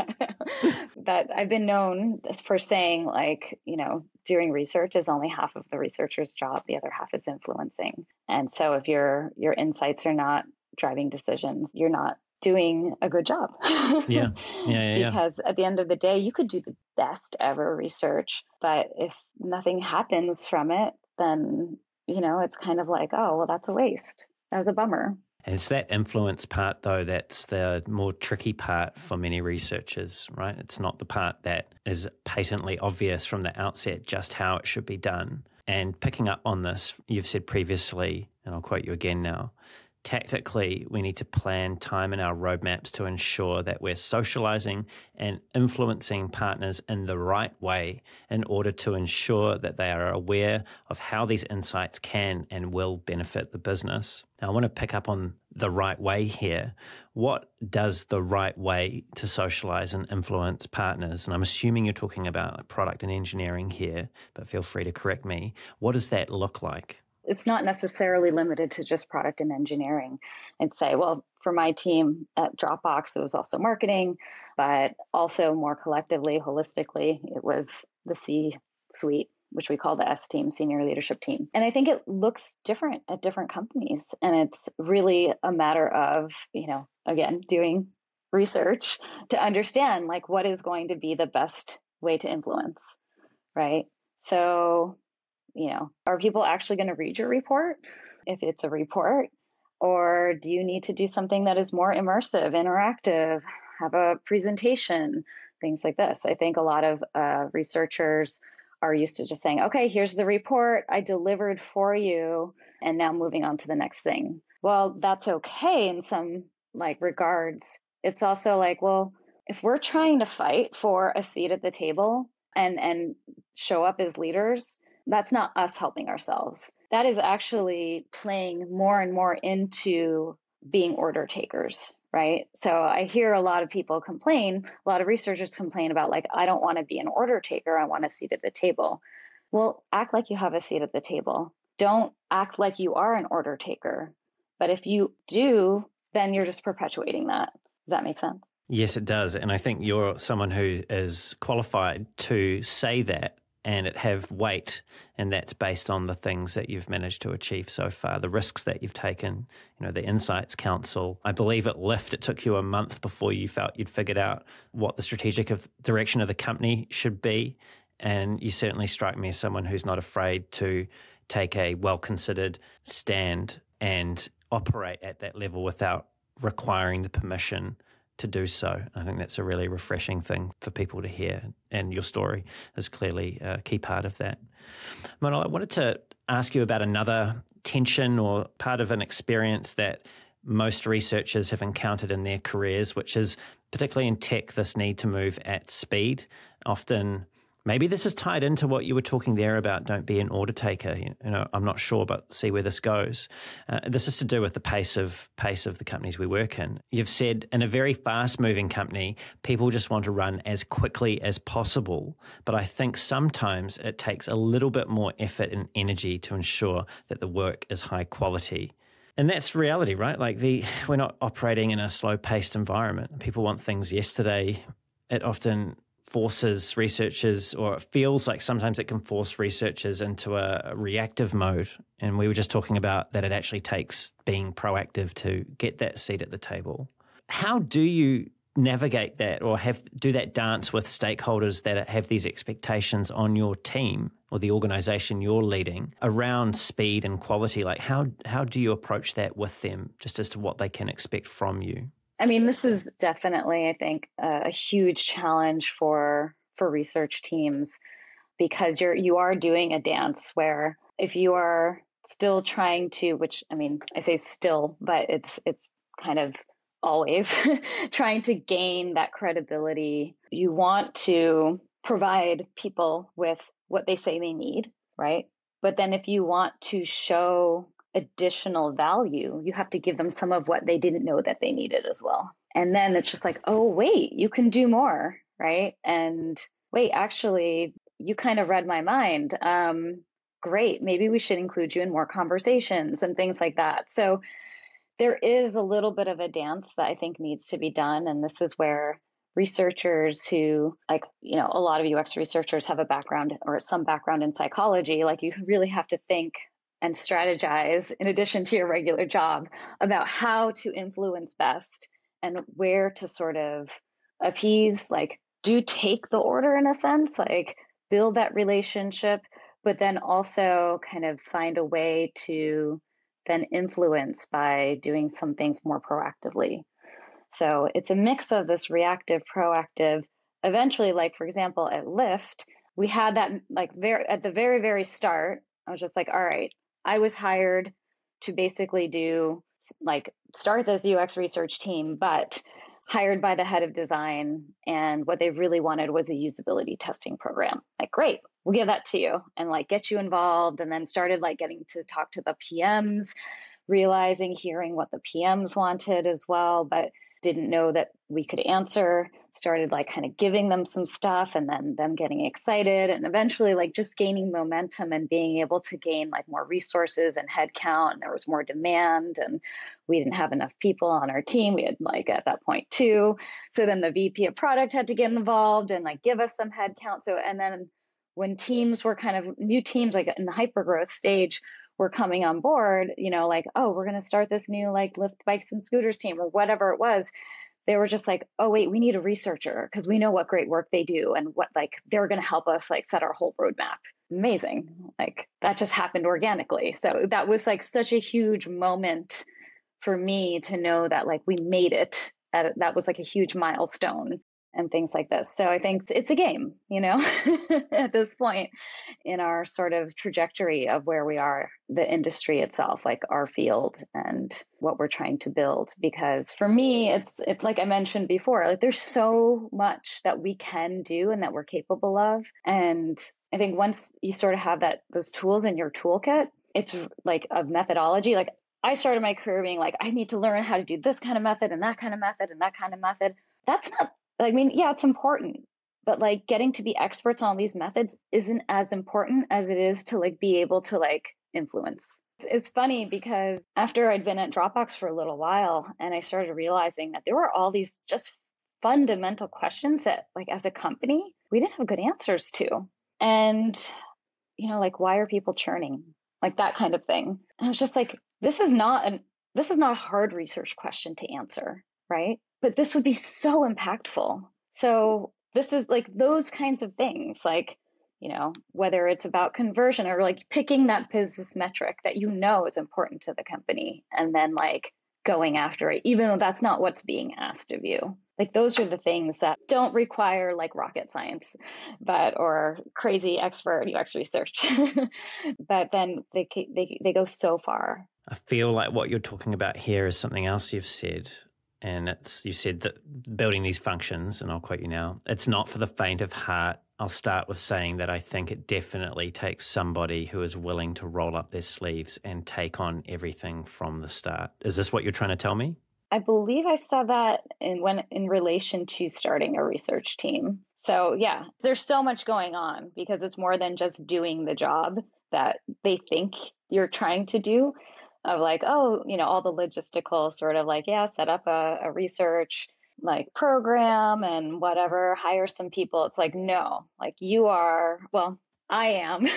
That I've been known for saying, like, doing research is only half of the researcher's job. The other half is influencing. And so if your insights are not driving decisions, you're not doing a good job. Yeah. Because at the end of the day, you could do the best ever research, but if nothing happens from it, then, it's kind of like, oh, well, that's a waste. That was a bummer. And it's that influence part, though, that's the more tricky part for many researchers, right? It's not the part that is patently obvious from the outset just how it should be done. And picking up on this, you've said previously, and I'll quote you again now, tactically, we need to plan time in our roadmaps to ensure that we're socializing and influencing partners in the right way in order to ensure that they are aware of how these insights can and will benefit the business. Now, I want to pick up on the right way here. What does the right way to socialize and influence partners? And I'm assuming you're talking about product and engineering here, but feel free to correct me. What does that look like? It's not necessarily limited to just product and engineering. And say, well, for my team at Dropbox, it was also marketing, but also more collectively, holistically, it was the C-suite, which we call the S team, senior leadership team. And I think it looks different at different companies. And it's really a matter of, again, doing research to understand like what is going to be the best way to influence, right? So, are people actually going to read your report if it's a report? Or do you need to do something that is more immersive, interactive, have a presentation, things like this? I think a lot of researchers are used to just saying, okay, here's the report I delivered for you, and now moving on to the next thing. Well, that's okay in some regards. It's also like, well, if we're trying to fight for a seat at the table and show up as leaders, that's not us helping ourselves. That is actually playing more and more into being order takers, right? So I hear a lot of people complain, a lot of researchers complain about I don't want to be an order taker. I want a seat at the table. Well, act like you have a seat at the table. Don't act like you are an order taker. But if you do, then you're just perpetuating that. Does that make sense? Yes, it does. And I think you're someone who is qualified to say that and it have weight, and that's based on the things that you've managed to achieve so far, the risks that you've taken, the Insights Council. I believe at Lyft, it took you a month before you felt you'd figured out what the strategic direction of the company should be, and you certainly strike me as someone who's not afraid to take a well-considered stand and operate at that level without requiring the permission to do so. I think that's a really refreshing thing for people to hear, and your story is clearly a key part of that. Manal, I wanted to ask you about another tension or part of an experience that most researchers have encountered in their careers, which is particularly in tech, this need to move at speed. Often, maybe this is tied into what you were talking there about don't be an order taker. I'm not sure, but see where this goes. This is to do with the pace of the companies we work in. You've said in a very fast-moving company, people just want to run as quickly as possible. But I think sometimes it takes a little bit more effort and energy to ensure that the work is high quality. And that's reality, right? We're not operating in a slow-paced environment. People want things yesterday. It often forces researchers, or it feels like sometimes it can force researchers into a reactive mode. And we were just talking about that it actually takes being proactive to get that seat at the table. How do you navigate that or do that dance with stakeholders that have these expectations on your team or the organization you're leading around speed and quality? How do you approach that with them, just as to what they can expect from you? I mean, this is definitely, I think, a huge challenge for research teams, because you are doing a dance where if you are still trying to, which I mean, I say still, but it's kind of always trying to gain that credibility. You want to provide people with what they say they need, right? But then if you want to show additional value, you have to give them some of what they didn't know that they needed as well. And then it's just like, oh, wait, you can do more, right? And wait, actually, you kind of read my mind. great. Maybe we should include you in more conversations and things like that. So there is a little bit of a dance that I think needs to be done. And this is where researchers who, like, a lot of UX researchers have a background or some background in psychology. Like, you really have to think and strategize in addition to your regular job about how to influence best and where to sort of appease, like, do take the order in a sense, like build that relationship, but then also kind of find a way to then influence by doing some things more proactively. So it's a mix of this reactive, proactive. Eventually, like for example, at Lyft, we had that like at the very, very start. I was just like, all right, I was hired to basically do like start this UX research team, but hired by the head of design. And what they really wanted was a usability testing program. Like, great, we'll give that to you and like get you involved. And then started like getting to talk to the PMs, hearing what the PMs wanted as well, but didn't know that we could answer. Started like kind of giving them some stuff and then them getting excited and eventually like just gaining momentum and being able to gain like more resources and headcount. And there was more demand and we didn't have enough people on our team. We had like at that point 2. So then the VP of product had to get involved and like give us some headcount. So, and then when teams were kind of new teams, like in the hypergrowth stage, were coming on board, like, oh, we're going to start this new like Lyft bikes and scooters team or whatever it was. They were just like, oh, wait, we need a researcher because we know what great work they do and what like they're going to help us like set our whole roadmap. Amazing. Like that just happened organically. So that was like such a huge moment for me to know that like we made it. That was like a huge milestone and things like this. So I think it's a game, at this point in our sort of trajectory of where we are, the industry itself, like our field and what we're trying to build. Because for me, it's like I mentioned before, like there's so much that we can do and that we're capable of. And I think once you sort of have those tools in your toolkit, it's like a methodology. Like I started my career being like, I need to learn how to do this kind of method and that kind of method and that kind of method. That's not, I mean, yeah, it's important, but like getting to be experts on these methods isn't as important as it is to like be able to like influence. It's funny because after I'd been at Dropbox for a little while and I started realizing that there were all these just fundamental questions that like as a company, we didn't have good answers to. And, like, why are people churning? Like that kind of thing. And I was just like, this is not a hard research question to answer, right? But this would be so impactful. So this is like those kinds of things, like, whether it's about conversion or like picking that business metric that is important to the company and then like going after it, even though that's not what's being asked of you. Like those are the things that don't require like rocket science, or crazy expert UX research, but then they go so far. I feel like what you're talking about here is something else you've said. And you said that building these functions, and I'll quote you now, it's not for the faint of heart. I'll start with saying that I think it definitely takes somebody who is willing to roll up their sleeves and take on everything from the start. Is this what you're trying to tell me? I believe I said that in relation to starting a research team. So yeah, there's so much going on because it's more than just doing the job that they think you're trying to do. Of like, oh, all the logistical sort of like, yeah, set up a research like program and whatever, hire some people. It's like, no, like I am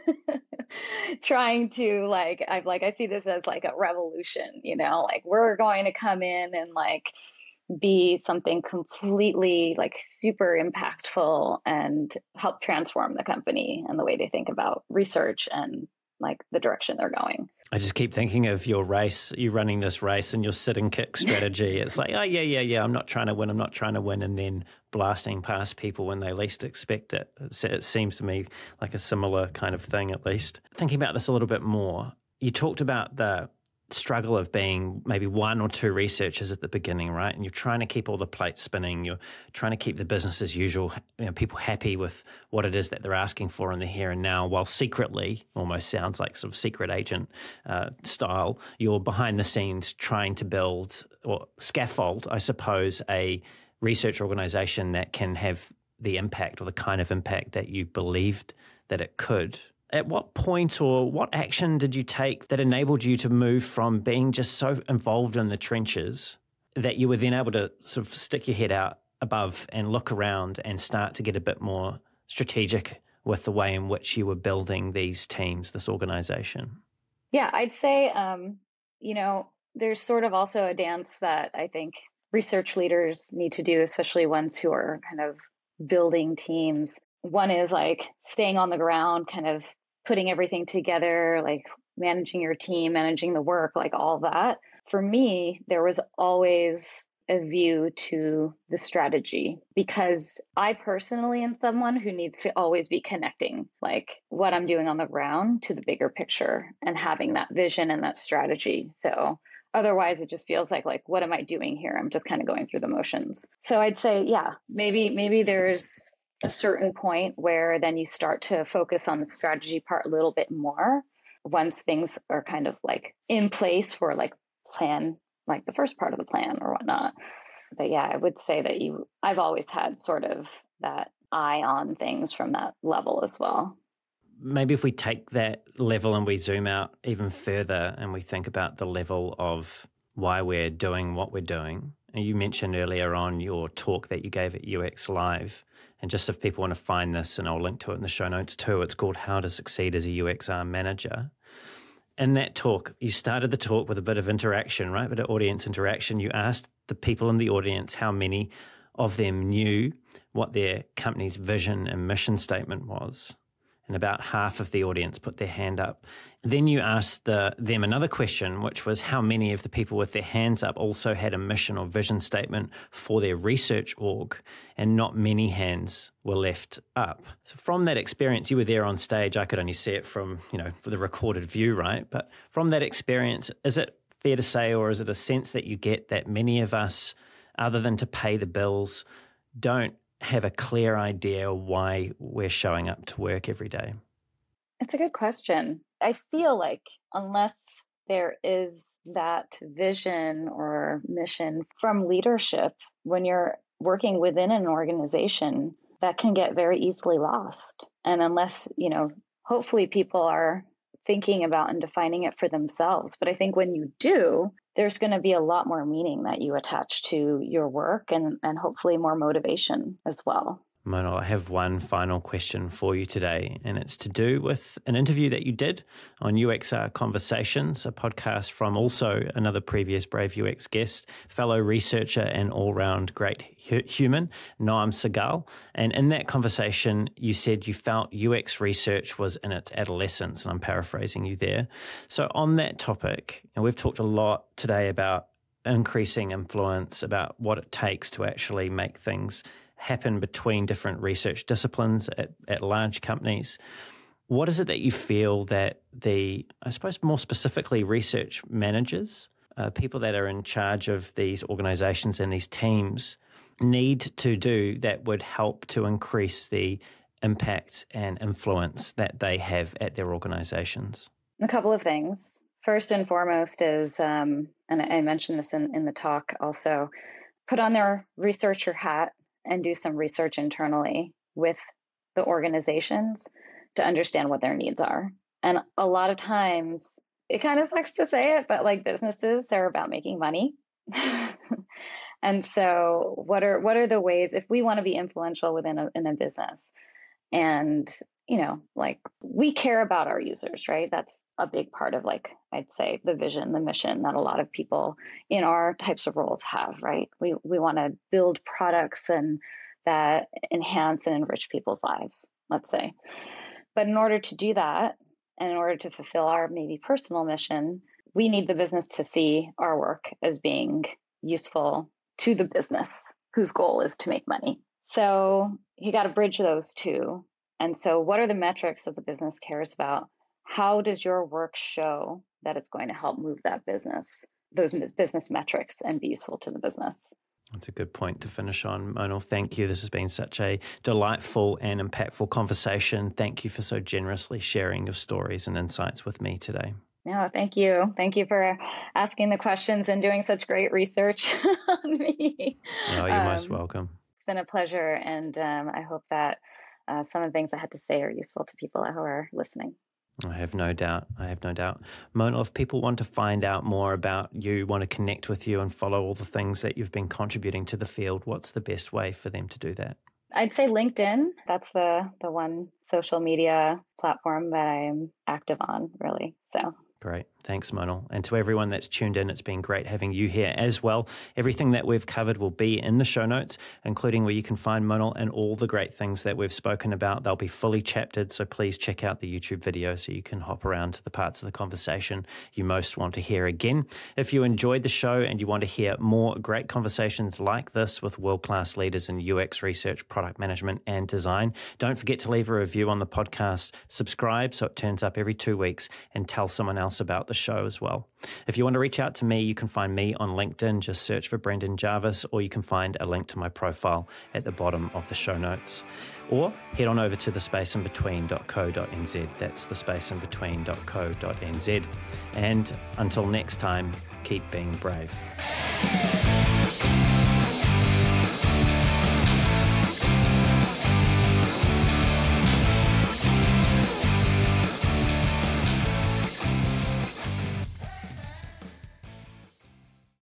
trying to I see this as like a revolution, like we're going to come in and like be something completely like super impactful and help transform the company and the way they think about research and like the direction they're going. I just keep thinking of your race, you running this race and your sit and kick strategy. It's like, oh, yeah, I'm not trying to win, and then blasting past people when they least expect it. It seems to me like a similar kind of thing, at least. Thinking about this a little bit more, you talked about the struggle of being maybe 1 or 2 researchers at the beginning, right? And you're trying to keep all the plates spinning. You're trying to keep the business as usual, people happy with what it is that they're asking for in the here and now, while secretly, almost sounds like sort of secret agent style, you're behind the scenes trying to build or scaffold, I suppose, a research organization that can have the impact or the kind of impact that you believed that it could. At what point or what action did you take that enabled you to move from being just so involved in the trenches that you were then able to sort of stick your head out above and look around and start to get a bit more strategic with the way in which you were building these teams, this organization? Yeah, I'd say, there's sort of also a dance that I think research leaders need to do, especially ones who are kind of building teams. One is like staying on the ground, kind of putting everything together, like managing your team, managing the work, like all that. For me, there was always a view to the strategy because I personally am someone who needs to always be connecting like what I'm doing on the ground to the bigger picture and having that vision and that strategy. So otherwise it just feels like what am I doing here? I'm just kind of going through the motions. So I'd say, yeah, maybe there's a certain point where then you start to focus on the strategy part a little bit more once things are kind of like in place for like plan, like the first part of the plan or whatnot. But yeah, I would say that I've always had sort of that eye on things from that level as well. Maybe if we take that level and we zoom out even further and we think about the level of why we're doing what we're doing. And you mentioned earlier on your talk that you gave at UX Live. And just if people want to find this, and I'll link to it in the show notes too, it's called How to Succeed as a UXR Manager. In that talk, you started the talk with a bit of interaction, right? A bit of audience interaction. You asked the people in the audience how many of them knew what their company's vision and mission statement was. And about half of the audience put their hand up. Then you asked them another question, which was how many of the people with their hands up also had a mission or vision statement for their research org, and not many hands were left up. So from that experience, you were there on stage. I could only see it from, the recorded view, right? But from that experience, is it fair to say, or is it a sense that you get that many of us, other than to pay the bills, don't have a clear idea why we're showing up to work every day? It's a good question. I feel like unless there is that vision or mission from leadership, when you're working within an organization, that can get very easily lost. And unless, hopefully people are thinking about and defining it for themselves. But I think when you do, there's going to be a lot more meaning that you attach to your work and hopefully more motivation as well. Mona, I have one final question for you today, and it's to do with an interview that you did on UXR Conversations, a podcast from also another previous Brave UX guest, fellow researcher and all-round great human, Noam Segal. And in that conversation, you said you felt UX research was in its adolescence, and I'm paraphrasing you there. So on that topic, and we've talked a lot today about increasing influence, about what it takes to actually make things happen between different research disciplines at large companies. What is it that you feel that I suppose more specifically research managers, people that are in charge of these organizations and these teams need to do that would help to increase the impact and influence that they have at their organizations? A couple of things. First and foremost is, and I mentioned this in the talk also, put on their researcher hat and do some research internally with the organizations to understand what their needs are. And a lot of times, it kind of sucks to say it, but like businesses, they're about making money. And so what are the ways, if we want to be influential within a business, and we care about our users, right? That's a big part of I'd say the vision, the mission that a lot of people in our types of roles have, right? We want to build products and that enhance and enrich people's lives, let's say. But in order to do that, and in order to fulfill our maybe personal mission, we need the business to see our work as being useful to the business whose goal is to make money. So you got to bridge those two. And so what are the metrics that the business cares about? How does your work show that it's going to help move that business, those business metrics, and be useful to the business? That's a good point to finish on, Mona. Thank you. This has been such a delightful and impactful conversation. Thank you for so generously sharing your stories and insights with me today. No, thank you. Thank you for asking the questions and doing such great research on me. Oh, you're most welcome. It's been a pleasure, and I hope that some of the things I had to say are useful to people who are listening. I have no doubt. Mona, if people want to find out more about you, want to connect with you and follow all the things that you've been contributing to the field, what's the best way for them to do that? I'd say LinkedIn. That's the one social media platform that I'm active on, really. So great. Thanks, Monal. And to everyone that's tuned in, it's been great having you here as well. Everything that we've covered will be in the show notes, including where you can find Monal and all the great things that we've spoken about. They'll be fully chaptered, so please check out the YouTube video so you can hop around to the parts of the conversation you most want to hear again. If you enjoyed the show and you want to hear more great conversations like this with world-class leaders in UX research, product management, and design, don't forget to leave a review on the podcast, subscribe so it turns up every 2 weeks, and tell someone else about the show as well. If you want to reach out to me, you can find me on LinkedIn. Just search for Brendan Jarvis, or you can find a link to my profile at the bottom of the show notes. Or head on over to thespaceinbetween.co.nz. That's thespaceinbetween.co.nz. And until next time, keep being brave.